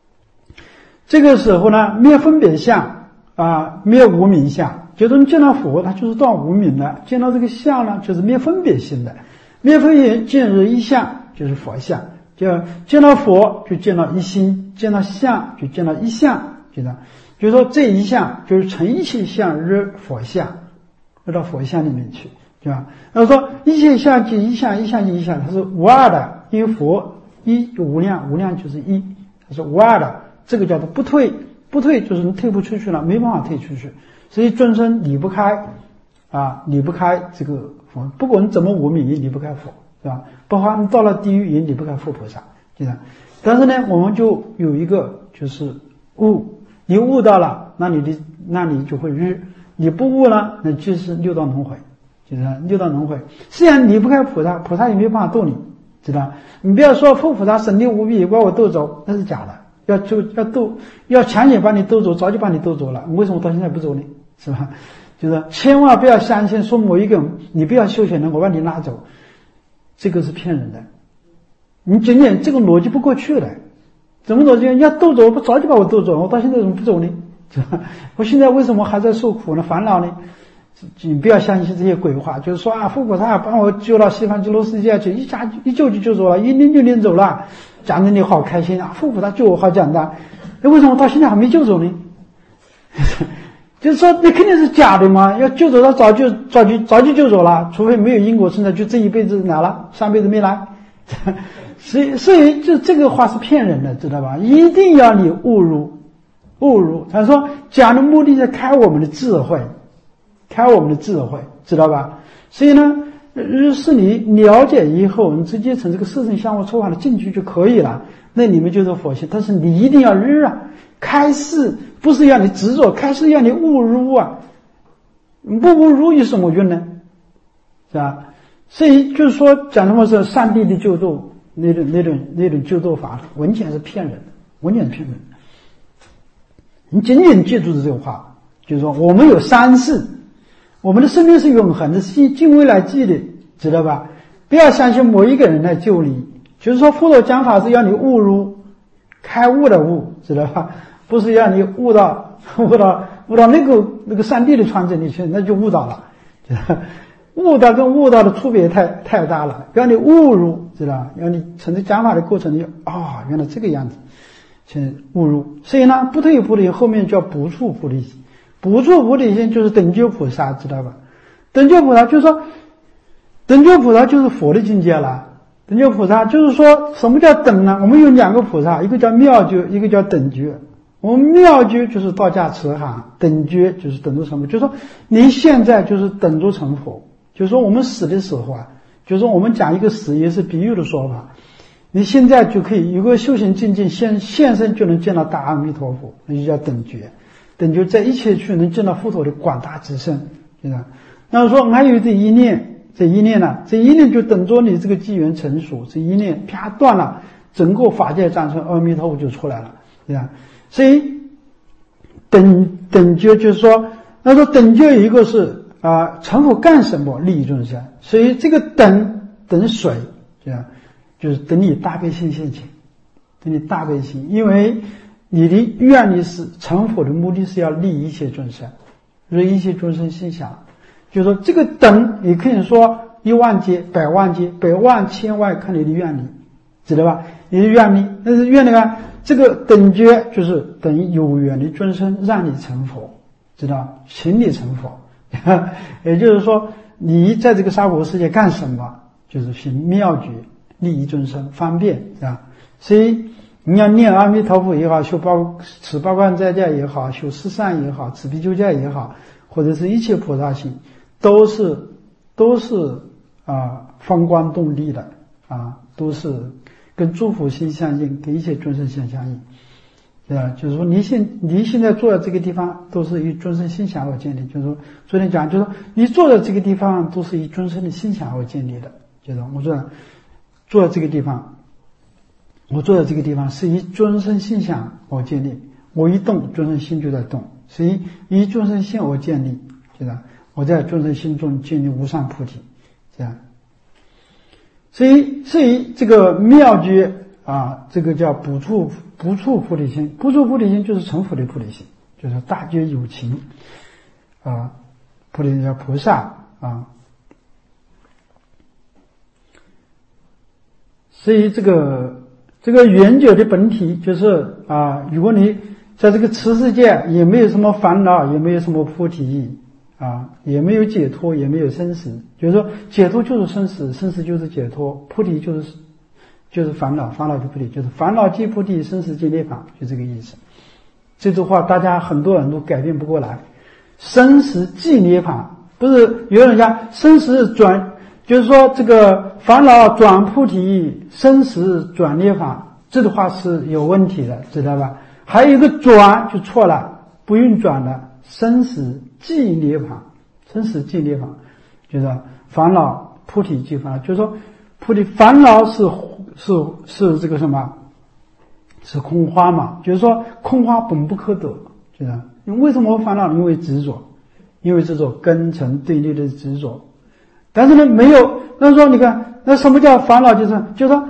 呢，灭分别相灭无明相，就是你见到佛，它就是断无明了；见到这个相呢，就是灭分别心的。灭分别见入一相，就是佛相。就见到佛就见到一心，见到相就见到一相，就是说这一相就是成一切相日佛相，入到佛相里面去，对吧？那说一切相即一相，一相即一相，它是无二的，因为佛一无量，无量就是一，它是无二的，这个叫做不退，不退就是你退不出去了，没办法退出去，所以众生离不开这个佛，不管你怎么无明也离不开佛，对吧？包括你到了地狱也离不开佛菩萨，对吧？但是呢，我们就有一个就是悟，你悟到了，那你就会日；你不悟了，那就是六道轮回，就是六道轮回。虽然离不开菩萨，菩萨也没办法度你，知道？你不要说佛菩萨神力无比把我渡走，那是假的。要强行把你渡走，早就把你渡走了。为什么到现在不走呢？是吧？就是千万不要相信说某一个你不要修行了，我把你拉走。这个是骗人的， 你仅仅这个逻辑不过去了，怎么逻辑？要斗走，不早就把我斗走了，我到现在怎么不走呢？是吧？我现在为什么还在受苦呢？烦恼呢？你不要相信这些鬼话，就是说啊，佛菩萨帮我救到西方极乐世界去，一救就救走了，一领就领走了，讲的你好开心啊，佛菩萨救我好简单，那为什么到现在还没救走呢？就是说那肯定是假的嘛，要救走他早就救走了，除非没有因果存在，就这一辈子来了，上辈子没来。所以就这个话是骗人的，知道吧？一定要你误入。他说讲的目的是开我们的智慧，知道吧？所以呢，是你了解以后，你直接从这个色身相互抽换的进去就可以了，那你们就是佛性。但是你一定要日啊，开示不是要你执着，开示要你误入啊，不误入有什么用呢？是吧？所以就是说讲什么是上帝的救度，那种救度法，完全是骗人的。你仅仅记住这个话，就是说我们有三世，我们的生命是永恒的，是尽未来际的，知道吧？不要相信某一个人来救你，就是说佛陀讲法是要你悟入，开悟的悟，知道吧？不是要你悟到那个上帝的传承里去，那就误导了，知道吧？悟道跟悟道的区别太大了，要你悟入，知道吧？要你从这讲法的过程里，原来这个样子，去悟入。所以呢，不退菩提后面叫不触菩提心，不触菩提心就是等觉菩萨，知道吧？等觉菩萨就是说，等觉菩萨就是佛的境界了。等觉菩萨就是说，什么叫等呢？我们有两个菩萨，一个叫妙觉，一个叫等觉。我们妙觉就是道驾慈航，等觉就是等着成佛，就是说你现在就是等着成佛。就是说我们死的时候啊，就是说我们讲一个死也是比喻的说法，你现在就可以有个修行境界现身就能见到大阿弥陀佛，那就叫等觉。等觉在一切处能见到佛陀的广大之身，对吧？那说还有这一念呢，这一念就等着你这个机缘成熟，这一念啪断了，整个法界暂存，阿弥陀佛就出来了，对吧？所以等觉就是说，那说等觉有一个是成佛干什么利益众生，所以这个等水，对吧？就是等你大悲心现前，等你大悲心，因为你的愿力是成佛的目的是要利益一切众生，所以一切众生心想，就是说这个等也可以说1万劫、100万劫、100万、1000万，看你的愿力，知道吧？你的愿力，但是愿力啊，这个等觉就是等于有缘的众生让你成佛，知道？请你成佛。也就是说，你在这个娑婆世界干什么？就是行妙觉，利益众生，方便，是吧？所以你要念阿弥陀佛也好，持八关斋戒也好，修四善也好，持比丘戒也好，或者是一切菩萨行，都是方光动力的都是跟诸佛心相应，跟一切众生心相应。就是说你现在坐在这个地方都是以众生心想而建立，就是说昨天讲，就是说你坐在这个地方都是以众生的心想而建立的，就是我坐在这个地方，我坐在这个地方是以众生心想而建立，我一动众生心就在动，所以以众生心而建立，就是我在众生心中建立无上菩提，这样。所以这个妙觉这个叫不触菩提心，不触菩提心就是成佛的菩提心，就是大觉有情菩提叫菩萨所以这个圆觉的本体就是如果你在这个此世界也没有什么烦恼，也没有什么菩提也没有解脱，也没有生死，就是说解脱就是生死，生死就是解脱，菩提就是烦恼，烦恼即菩提，就是烦恼即菩提，生死即涅槃，就这个意思。这句话大家很多人都改变不过来，生死即涅槃，不是有人讲生死转，就是说这个烦恼转菩提，生死转涅槃，这句话是有问题的，知道吧？还有一个转就错了，不用转了，生死即涅槃，生死即涅槃，就是烦恼菩提即烦恼，就是说菩提烦恼是这个什么？是空花嘛？就是说空花本不可得，就是为什么烦恼？因为执着，因为这种根尘对立的执着。但是呢，没有。那说你看，那什么叫烦恼？就是说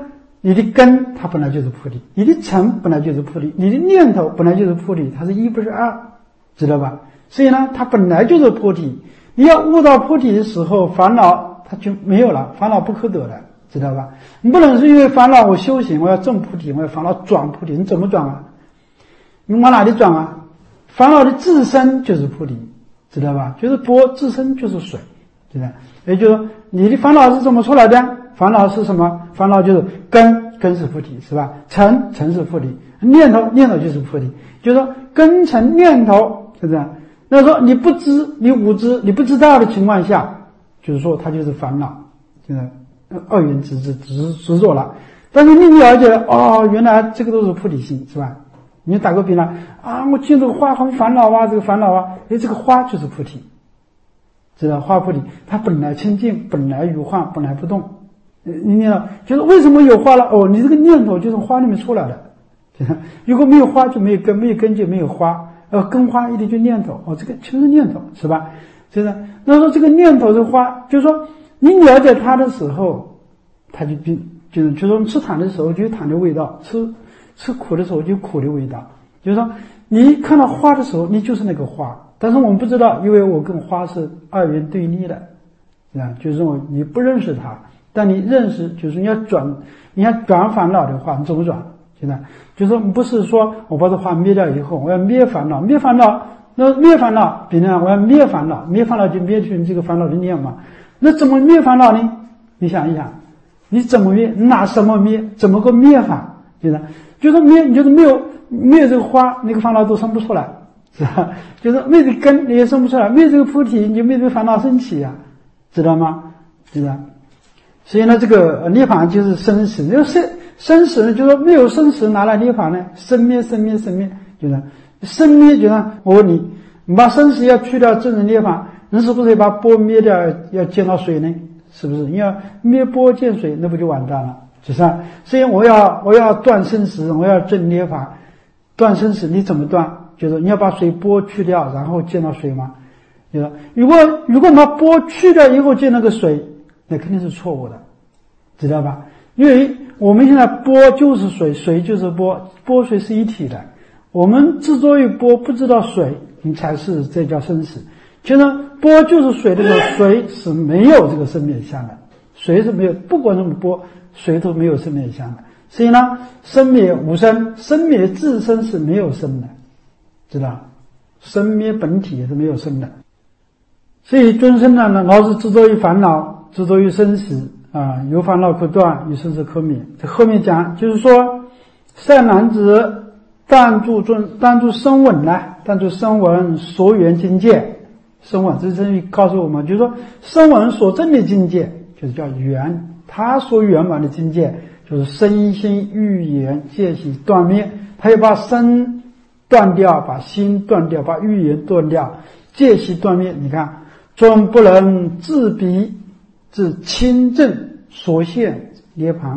你的根它本来就是菩提，你的尘本来就是菩提，你的念头本来就是菩提，它是一不是二，知道吧？所以呢，它本来就是菩提。你要悟到菩提的时候，烦恼它就没有了，烦恼不可得了，知道吧？你不能是因为烦恼我修行，我要证菩提，我要烦恼转菩提，你怎么转啊？你往哪里转啊？烦恼的自身就是菩提，知道吧？就是波自身就是水，知道？也就是说，你的烦恼是怎么出来的？烦恼是什么？烦恼就是根是菩提，是吧？尘是菩提，念头就是菩提，就是说根尘念头是这样。那说你不知，你无知，你不知道的情况下，就是说它就是烦恼，就是二元执着了。但是你了解了，哦，原来这个都是菩提心，是吧？你打个比方啊，我见这个花很烦恼啊，这个烦恼啊，这个花就是菩提，知道花菩提，它本来清净，本来如幻，本来不动。你念了，就是为什么有花了？哦，你这个念头就是花里面出来的。如果没有花就没有根，没有根就没有花。根花一定就念头，哦，这个全是念头，是吧？是的。那说这个念头是花，就是说你了解它的时候，它就是说吃糖的时候就有糖的味道，吃苦的时候就有苦的味道。就是说你看到花的时候，你就是那个花，但是我们不知道，因为我跟花是二元对立的，啊，就是说你不认识它。但你认识，就是你要转烦恼的话，你怎么转？现在就是不是说我把这花灭掉以后，我要灭烦恼，那灭烦恼，比如我要灭烦恼就灭去这个烦恼的念嘛。那怎么灭烦恼呢？你想一想，你怎么灭？拿什么灭？怎么个灭法？就是灭，你就是灭这个花，那个烦恼都生不出来，是吧？就是灭这根你也生不出来，灭这个菩提你就灭这个烦恼升起啊，知道吗？知道。所以呢，这个涅槃就是生死，就是生死呢，就是说没有生死拿来涅槃呢，生灭，就是生灭，就是我问你，你把生死要去掉，证成涅槃，人是不是要把波灭掉，要见到水呢？是不是？你要灭波见水，那不就完蛋了？就是啊，所以我要断生死，我要证涅槃，断生死你怎么断？就是你要把水波去掉，然后见到水吗？就是如果你把波去掉以后见那个水，那肯定是错误的，知道吧？因为我们现在波就是水，水就是波，波水是一体的。我们之所以波不知道水，你才是这叫生死。其实波就是水的时候，水是没有这个生灭相的，水是没有，不管什么波，水都没有生灭相的。所以呢，生灭无生，生灭自身是没有生的，知道？生灭本体也是没有生的。所以尊生呢，老是执着于烦恼，执着于生死啊，有烦恼可断，有生死可灭。这后面讲就是说，善男子但住声闻呢，但住声闻所缘境界。声闻这是告诉我们，就是说声闻所证的境界就是叫缘，他所圆满的境界就是身心欲言戒喜断灭。他要把身断掉，把心断掉，把欲言断掉，戒喜断灭。你看，终不能自彼至清正所现涅槃。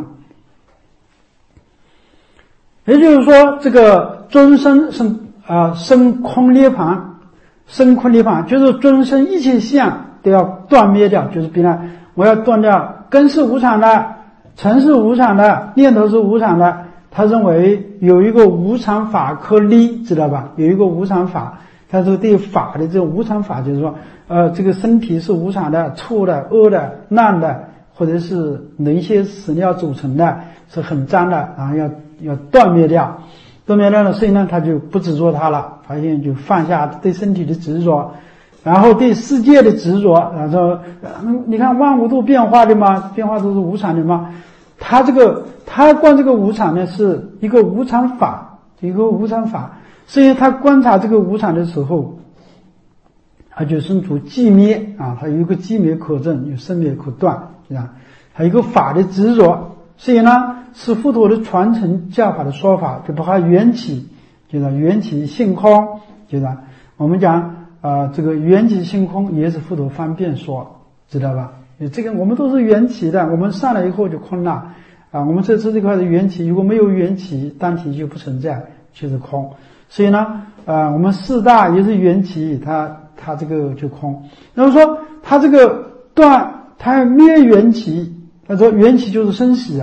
也就是说，这个尊生生空涅槃，生空涅槃就是尊生一切相都要断灭掉，就是比如我要断掉根是无常的，尘是无常的，念头是无常的。他认为有一个无常法可立，知道吧？有一个无常法，他说对法的这种无常法，就是说这个身体是无常的，臭的、恶的、烂的，或者是哪些屎尿组成的，是很脏的，然后要断灭掉。断灭掉了，所以呢，他就不执着它了，发现就放下对身体的执着，然后对世界的执着，然后你看万物都变化的嘛，变化都是无常的嘛。他观这个无常呢，是一个无常法，所以他观察这个无常的时候，他就生出寂灭啊，他有一个寂灭可证，有生灭可断，啊，还有一个法的执着。所以呢，是佛陀的传承教法的说法，就把它缘起，就是缘起性空，就是我们讲这个缘起性空也是佛陀方便说，知道吧？这个我们都是缘起的，我们上来以后就空了啊。我们这次这块的缘起，如果没有缘起，单体就不存在，就是空。所以呢，我们四大也是缘起，它这个就空。那么说，它这个断，它要灭缘起。他说缘起就是生死啊，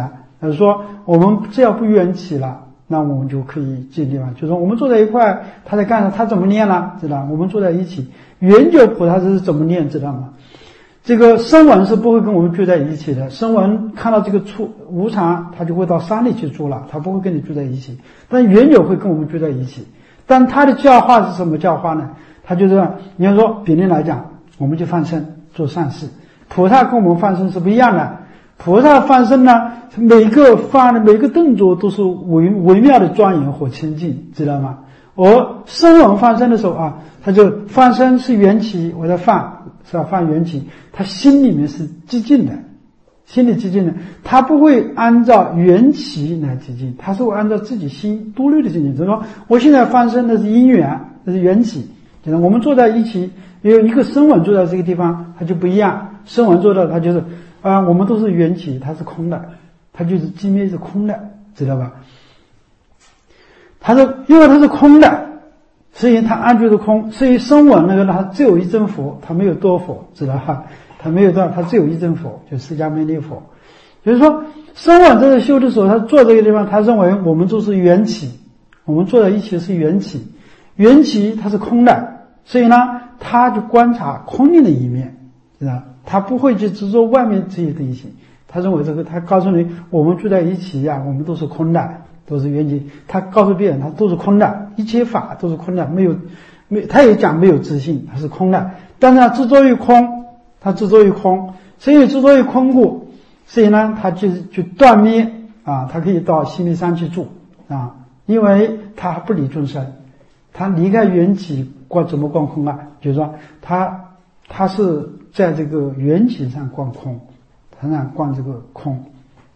说我们只要不缘起了，那我们就可以进地方。就是说我们坐在一块，他在干什么？他怎么念呢？知道？我们坐在一起，圆觉菩萨是怎么念？知道吗？这个声闻是不会跟我们聚在一起的。声闻看到这个无常，他就会到山里去住了，他不会跟你聚在一起。但圆觉会跟我们聚在一起。但他的教化是什么教化呢？他就是你要说比例来讲，我们就放生做善事。菩萨跟我们放生是不一样的。菩萨放生呢，每个动作都是微妙的庄严或清净，知道吗？而声闻放生的时候啊，他就放生是缘起，我在放是吧？放缘起，他心里面是寂静的，心里寂静的，他不会按照缘起来寂静，他是会按照自己心独立的寂静。就是说，我现在放生的是因缘，那是缘起。就是我们坐在一起，有一个声闻坐在这个地方，它就不一样。声闻坐的，它就是我们都是缘起，它是空的，它就是寂灭是空的，知道吧？因为它是空的，所以它安住的空，所以声闻那个它只有一真佛，它没有多佛，知道吧？它没有多，它只有一真佛，就释迦牟尼佛。就是说，声闻在这修的时候，他坐这个地方，他认为我们都是缘起，我们坐在一起是缘起，缘起它是空的，所以呢，他就观察空灵的一面，知道吧？他不会去执着外面这些东西，他认为这个，他告诉你，我们住在一起呀，我们都是空的，都是缘起。他告诉别人，他都是空的，一切法都是空的，他也讲没有自性，他是空的。但是他执着于空，所以执着于空故，所以呢，他就断灭啊，他可以到西密山去住啊，因为他不理众生，他离开缘起怎么观空啊？就是说他是在这个缘起上观空，他让观这个空，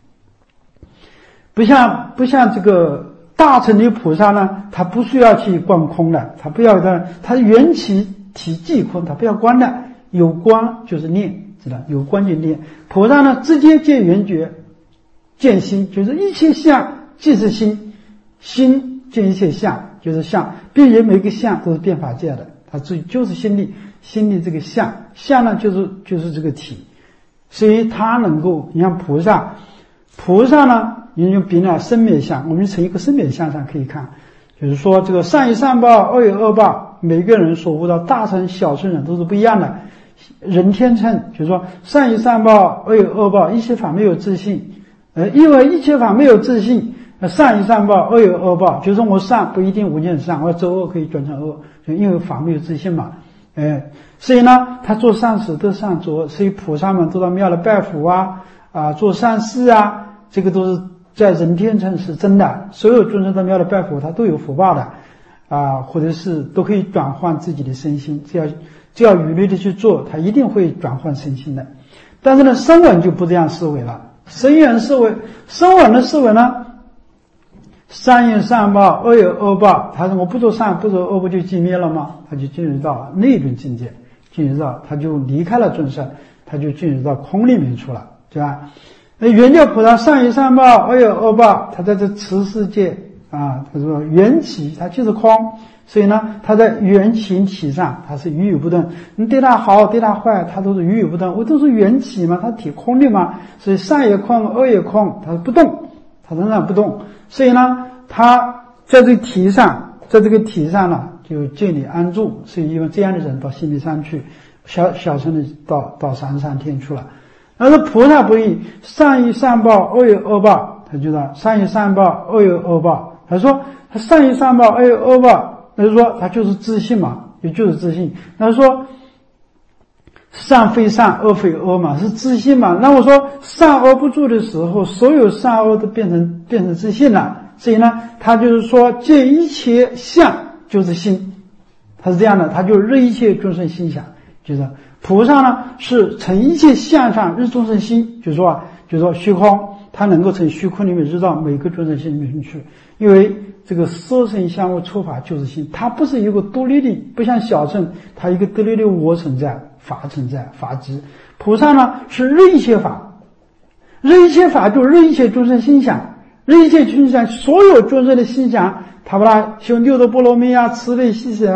不像这个大乘的菩萨呢，他不需要去观空的，他不要的，他缘起体即空，他不要观的，有观就是念，知道？有观就念。菩萨呢，直接见缘觉，见心，就是一切相即是心，心见一切相就是相，并且每个相都是变法界的，他自己就是心里这个相呢就是这个体，所以他能够，你看菩萨呢，你用比那生灭相，我们从一个生灭相上可以看，就是说这个善有善报，恶有恶报，每个人所悟到大乘小乘人都是不一样的。人天乘就是说善有善报，恶有恶报，一切法没有自性，因为一切法没有自性，善有善报，恶有恶报，就是说我善不一定无尽善，我做恶可以转成恶，就因为法没有自性嘛。所以呢，他做善事都善做，所以菩萨们都到庙里拜佛做善事啊，这个都是在人天乘是真的。所有众生到庙里拜佛，他都有福报的或者是都可以转换自己的身心，只要努力的去做，他一定会转换身心的。但是呢，声闻就不这样思维了。声闻的思维呢，善有善报，恶有恶报。他说我不做善，不做恶，不就寂灭了吗？他就进入到那种境界，他就离开了众生，他就进入到空里面去了，对吧？那圆觉菩萨善有善报，恶有恶报，他在这此世界他说缘起，他就是空，所以呢，他在缘起体上，他是与有不动。你对他好，对他坏，他都是与有不动。我都是缘起嘛，他体空的嘛，所以善也空，恶也空，他不动，他仍然不动。所以呢，他在这个体上呢，就建立安住。所以因为这样的人到西密山去，小乘的到三山天去了。但是菩萨不义，善有善报，恶有恶报。他就说善有善报，恶有恶报。他说他善有善报，恶有恶报，那就说他就是自信嘛，也就是自信。那说善非善，恶非恶嘛，是自信嘛。那我说善恶不住的时候，所有善恶都变成自信了。所以呢，他就是说见一切相就是心，他是这样的，他就日一切众生心想，就是菩萨呢是从一切相上日众生心，就是说虚空，他能够从虚空里面日到每个众生心里面去。因为这个色身相无处法就是心，它不是一个独立的，不像小乘，它一个独立的我存在，法存在，法执。菩萨呢是日一切法，日一切法就日一切众生心想，日一切众生所有众生的心想，他把它修六度波罗蜜慈悲喜舍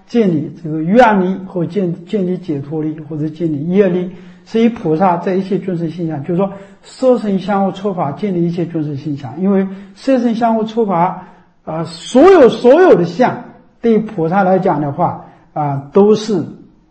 建立这个愿力，或建立解脱力，或者建立业力。所以菩萨在一切众生心想，就是说色身相互触法建立一切众生心想，因为色身相互触法所有的相对于菩萨来讲的话都是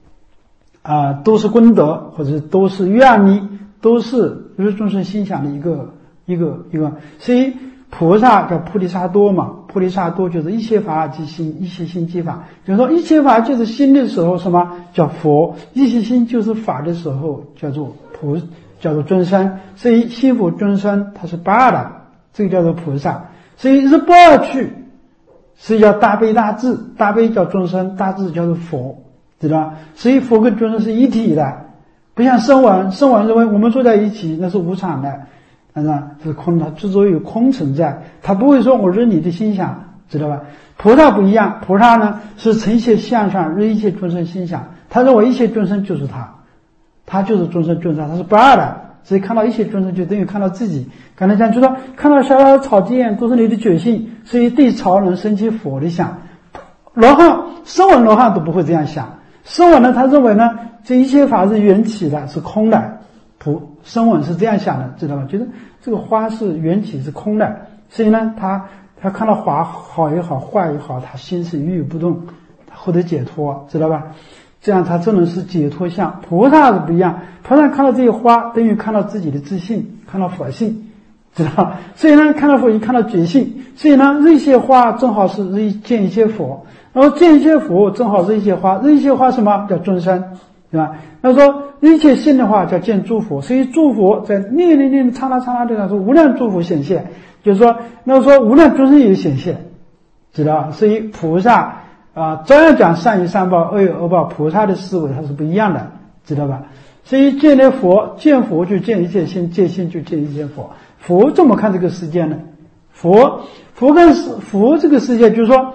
功德，或者都是愿力，都是如众生心想的一个，所以菩萨叫菩提萨埵嘛，菩提萨埵就是一切法即心，一切心即法。就是说一切法就是心的时候，什么叫佛？一切心就是法的时候，叫做尊生。所以心佛尊生它是八的，这个叫做菩萨。所以是不二趣，是叫大悲大智，大悲叫尊生，大智叫做佛，知道吧？所以佛跟尊生是一体的，不像声闻认为我们坐在一起那是无常的。是空，它之所以有空存在，它不会说我是你的心想，知道吧？菩萨不一样，菩萨呢是成一切相上日一切众生心想，他认为一切众生就是他就是众生，他是不二的，所以看到一切众生就等于看到自己。刚才讲就说看到小小的草芥都是你的觉性，所以对草能生起佛的想。罗汉声闻罗汉都不会这样想，声闻呢他认为呢这一切法是缘起的，是空的。声闻是这样想的，知道吧？觉得这个花是缘起是空的，所以呢他看到花好也好坏也好，他心是郁郁不动，他获得解脱，知道吧？这样他只能是解脱相。菩萨是不一样，菩萨看到这些花等于看到自己的自信，看到佛性，知道吧？所以呢看到佛性看到觉性，所以呢这些花正好是见一些佛，然后见一些佛正好是一些花，这一些花什么叫尊生，对吧？那说一切性的话叫见诸佛，所以诸佛在念刹那刹那的说无量诸佛显现，就是说那说无量众生也显现，知道吧？所以菩萨照样讲善有善报，恶有恶报，菩萨的思维它是不一样的，知道吧？所以见了佛，见佛就见一切心，见心就见一切佛。佛怎么看这个世界呢？佛这个世界就是说，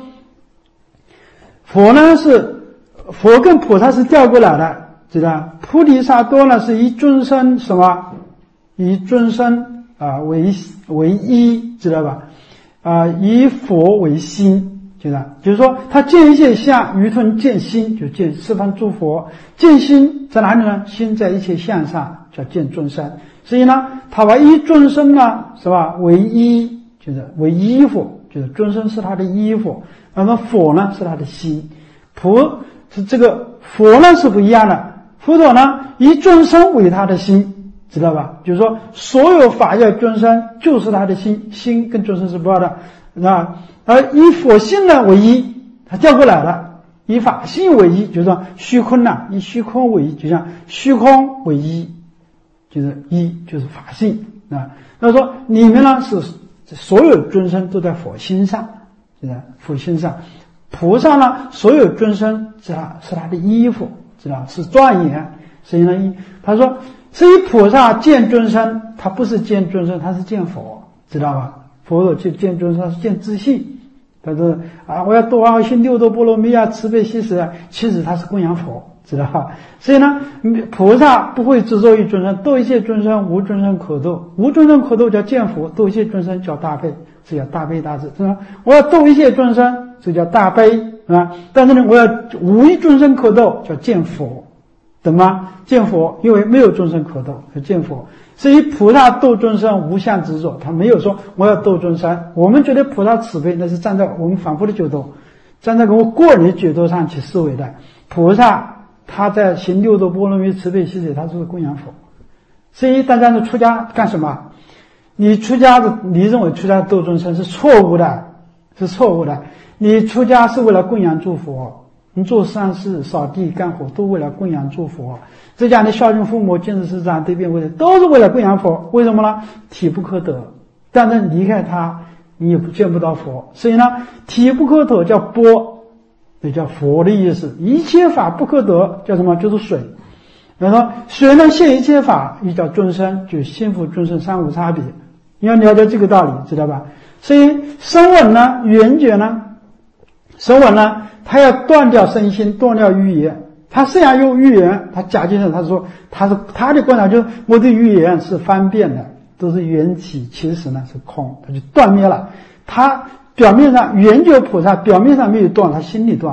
佛跟菩萨是调过来的，知道？菩提萨埵呢是以尊生什么？以尊生为一，知道吧？以佛为心，知道？就是说他见一切相，于吞见心，就见十方诸佛。见心在哪里呢？心在一切相上，叫见尊生。所以呢，他把一尊生呢，是吧？为一，就是为衣服，就是尊生是他的衣服，那么佛呢是他的心。是这个佛呢是不一样的，佛陀呢以尊生为他的心，知道吧？就是说所有法要尊生就是他的心，心跟尊生是不二的，而以佛性呢为一，他调过来了，以法性为一，就是说虚空呢以虚空为一，就像虚空为一，就是一就是法性那说里面呢是所有尊生都在佛心上，知道佛心上。菩萨呢所有尊生是他的衣服，知道是庄严。所以呢他说所以菩萨见尊生，他不是见尊生，他是见佛，知道吧？佛陀去见尊生是见自信，他说我要度化心六度波罗蜜慈悲喜舍，其实他是供养佛，知道吧？所以呢菩萨不会执着于尊生，度一切尊生无尊生可度，无尊生可度叫见佛，度一切尊生叫大悲，这叫大悲大智，是吧？我要度一切尊生，这叫大悲但是呢我要无一尊生可度，叫见佛，懂吗？见佛因为没有尊生可度，叫见佛。所以菩萨度尊生无相执着，他没有说我要度尊生。我们觉得菩萨慈悲那是站在我们凡夫的角度，站在我个人的角度上去思维的。菩萨他在行六度波罗蜜慈悲喜舍，他是供养佛。所以大家呢出家干什么？你认为出家度尊生是错误的，你出家是为了供养诸佛，你做善事扫地干活都为了供养诸佛，这讲的孝敬父母敬事师长对变为的都是为了供养佛。为什么呢？体不可得，但是离开他你也见不到佛。所以呢体不可得叫波，也叫佛的意思。一切法不可得叫什么？就是水。然后水呢现一切法也叫尊生，就心佛尊生三无差别，你要了解这个道理，知道吧？所以声闻呢缘觉呢，声闻呢他要断掉身心，断掉语言，他虽然用语言，他假借上他说他的观察就是我的语言是方便的，都是缘起，其实呢是空，他就断灭了。他表面上缘觉菩萨表面上没有断，他心里断了，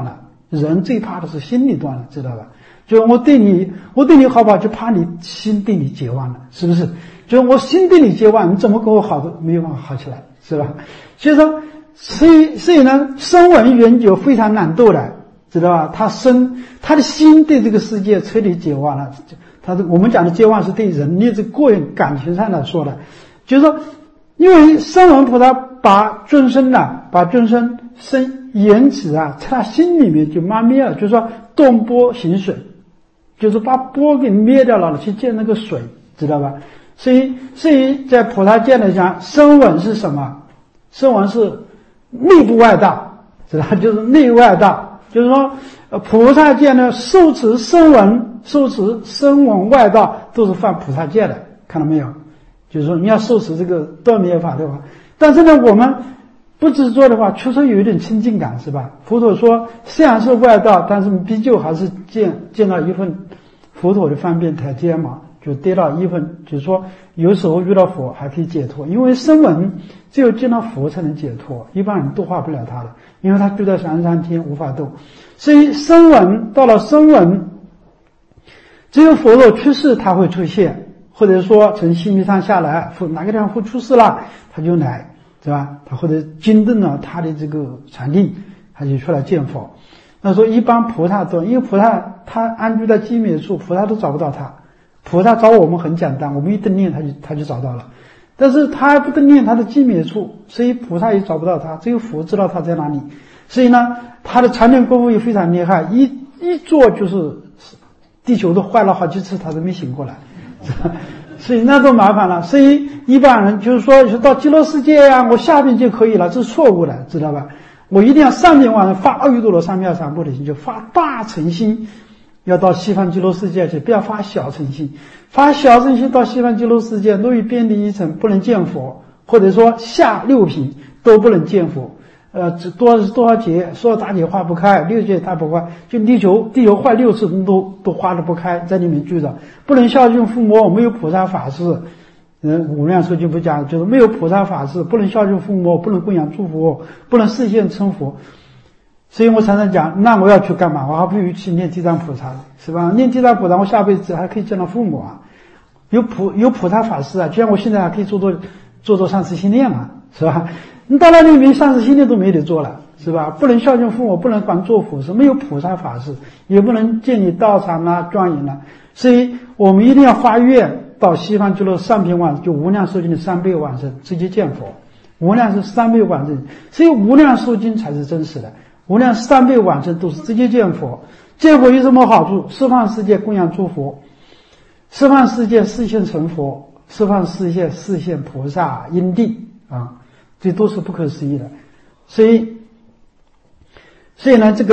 人最怕的是心理断了，知道吧？就是我对你好不好，就怕你心对你绝望了，是不是？就是我心对你绝望，你怎么跟我好都没有办法好起来，是吧？所以说，所以呢，声闻缘觉非常难度的，知道吧？他的心对这个世界彻底绝望了。我们讲的绝望是对人类这个人感情上来说的，就是说，因为声闻菩萨把众生生缘起啊，在他心里面就抹灭了，就是说动波行水，就是把波给灭掉了，去见那个水，知道吧？所以在菩萨界来讲，声闻是什么？声闻是内部外道，知道吧？就是内外道，就是说菩萨界呢，受持声闻外道都是犯菩萨戒的，看到没有？就是说你要受持这个断灭法的话，但是呢，我们不执着的话，确实有一点亲近感，是吧？佛陀说，虽然是外道，但是毕竟还是见到一份佛陀的方便台阶嘛，就得到一份，就是说有时候遇到佛还可以解脱，因为声闻只有见到佛才能解脱，一般人度化不了他的，因为他住在三天无法度。所以声闻到了声闻，只有佛陀去世他会出现，或者说从西密上下来，哪个地方佛出世了他就来，是吧？他或者惊动了他的这个禅定，他就出来见佛。那说一般菩萨都，因为菩萨他安居在寂灭处，菩萨都找不到他。菩萨找我们很简单，我们一顿念他就找到了，但是他还不得念他的寂灭处，所以菩萨也找不到他，只有佛知道他在哪里。所以呢，他的禅定功夫也非常厉害，一做就是地球都坏了好几次，他都没醒过来，所以那都麻烦了。所以一般人就是说到极乐世界呀，我下边就可以了，这是错误的，知道吧？我一定要上边往上发阿耨多罗三藐三菩提心，就发大诚心，要到西方极乐世界去，不要发小诚心。发小诚心到西方极乐世界，若于边地一层不能见佛，或者说下六品都不能见佛。多少劫，说大劫化不开，六劫大不开，就地球坏6次都化得不开，在里面聚着，不能孝敬父母，没有菩萨法事。无量寿经不讲，就是没有菩萨法事，不能孝敬父母，不能供养诸佛，不能示现称佛。所以我常常讲，那我要去干嘛？我还不如去念地藏菩萨，是吧？念地藏菩萨，我下辈子还可以见到父母啊，有菩萨法事啊，就像我现在还可以做上师心念嘛，是吧？你到那里面上师心念都没得做了，是吧？不能孝敬父母，不能管做佛事，没有菩萨法事，也不能建立道场啊、庄严啊。所以我们一定要发愿到西方极乐上品往，就无量寿经的3倍往生，直接见佛。无量是3倍往生，所以无量寿经才是真实的。无量3倍往生都是直接见佛。见佛有什么好处？十方世界供养诸佛，十方世界示现成佛，十方世界示现菩萨因地啊，这都是不可思议的。所以呢，这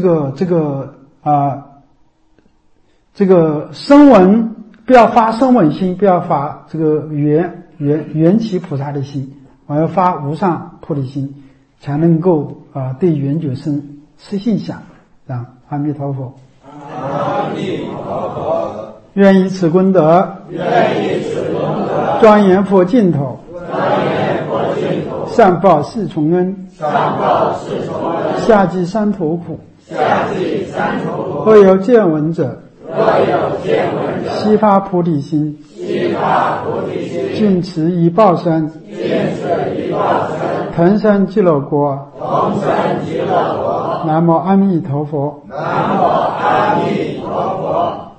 个声闻不要发声闻心，不要发这个缘起菩萨的心，我要发无上菩提心，才能够对缘觉生实信想啊！阿弥陀佛。 阿弥陀佛。 愿以此功德，庄严佛净土，上报四重恩，下济三途苦。若有见闻者，悉发菩提心，尽此一报身，同生极乐国。南无阿弥陀佛。南无阿弥陀佛。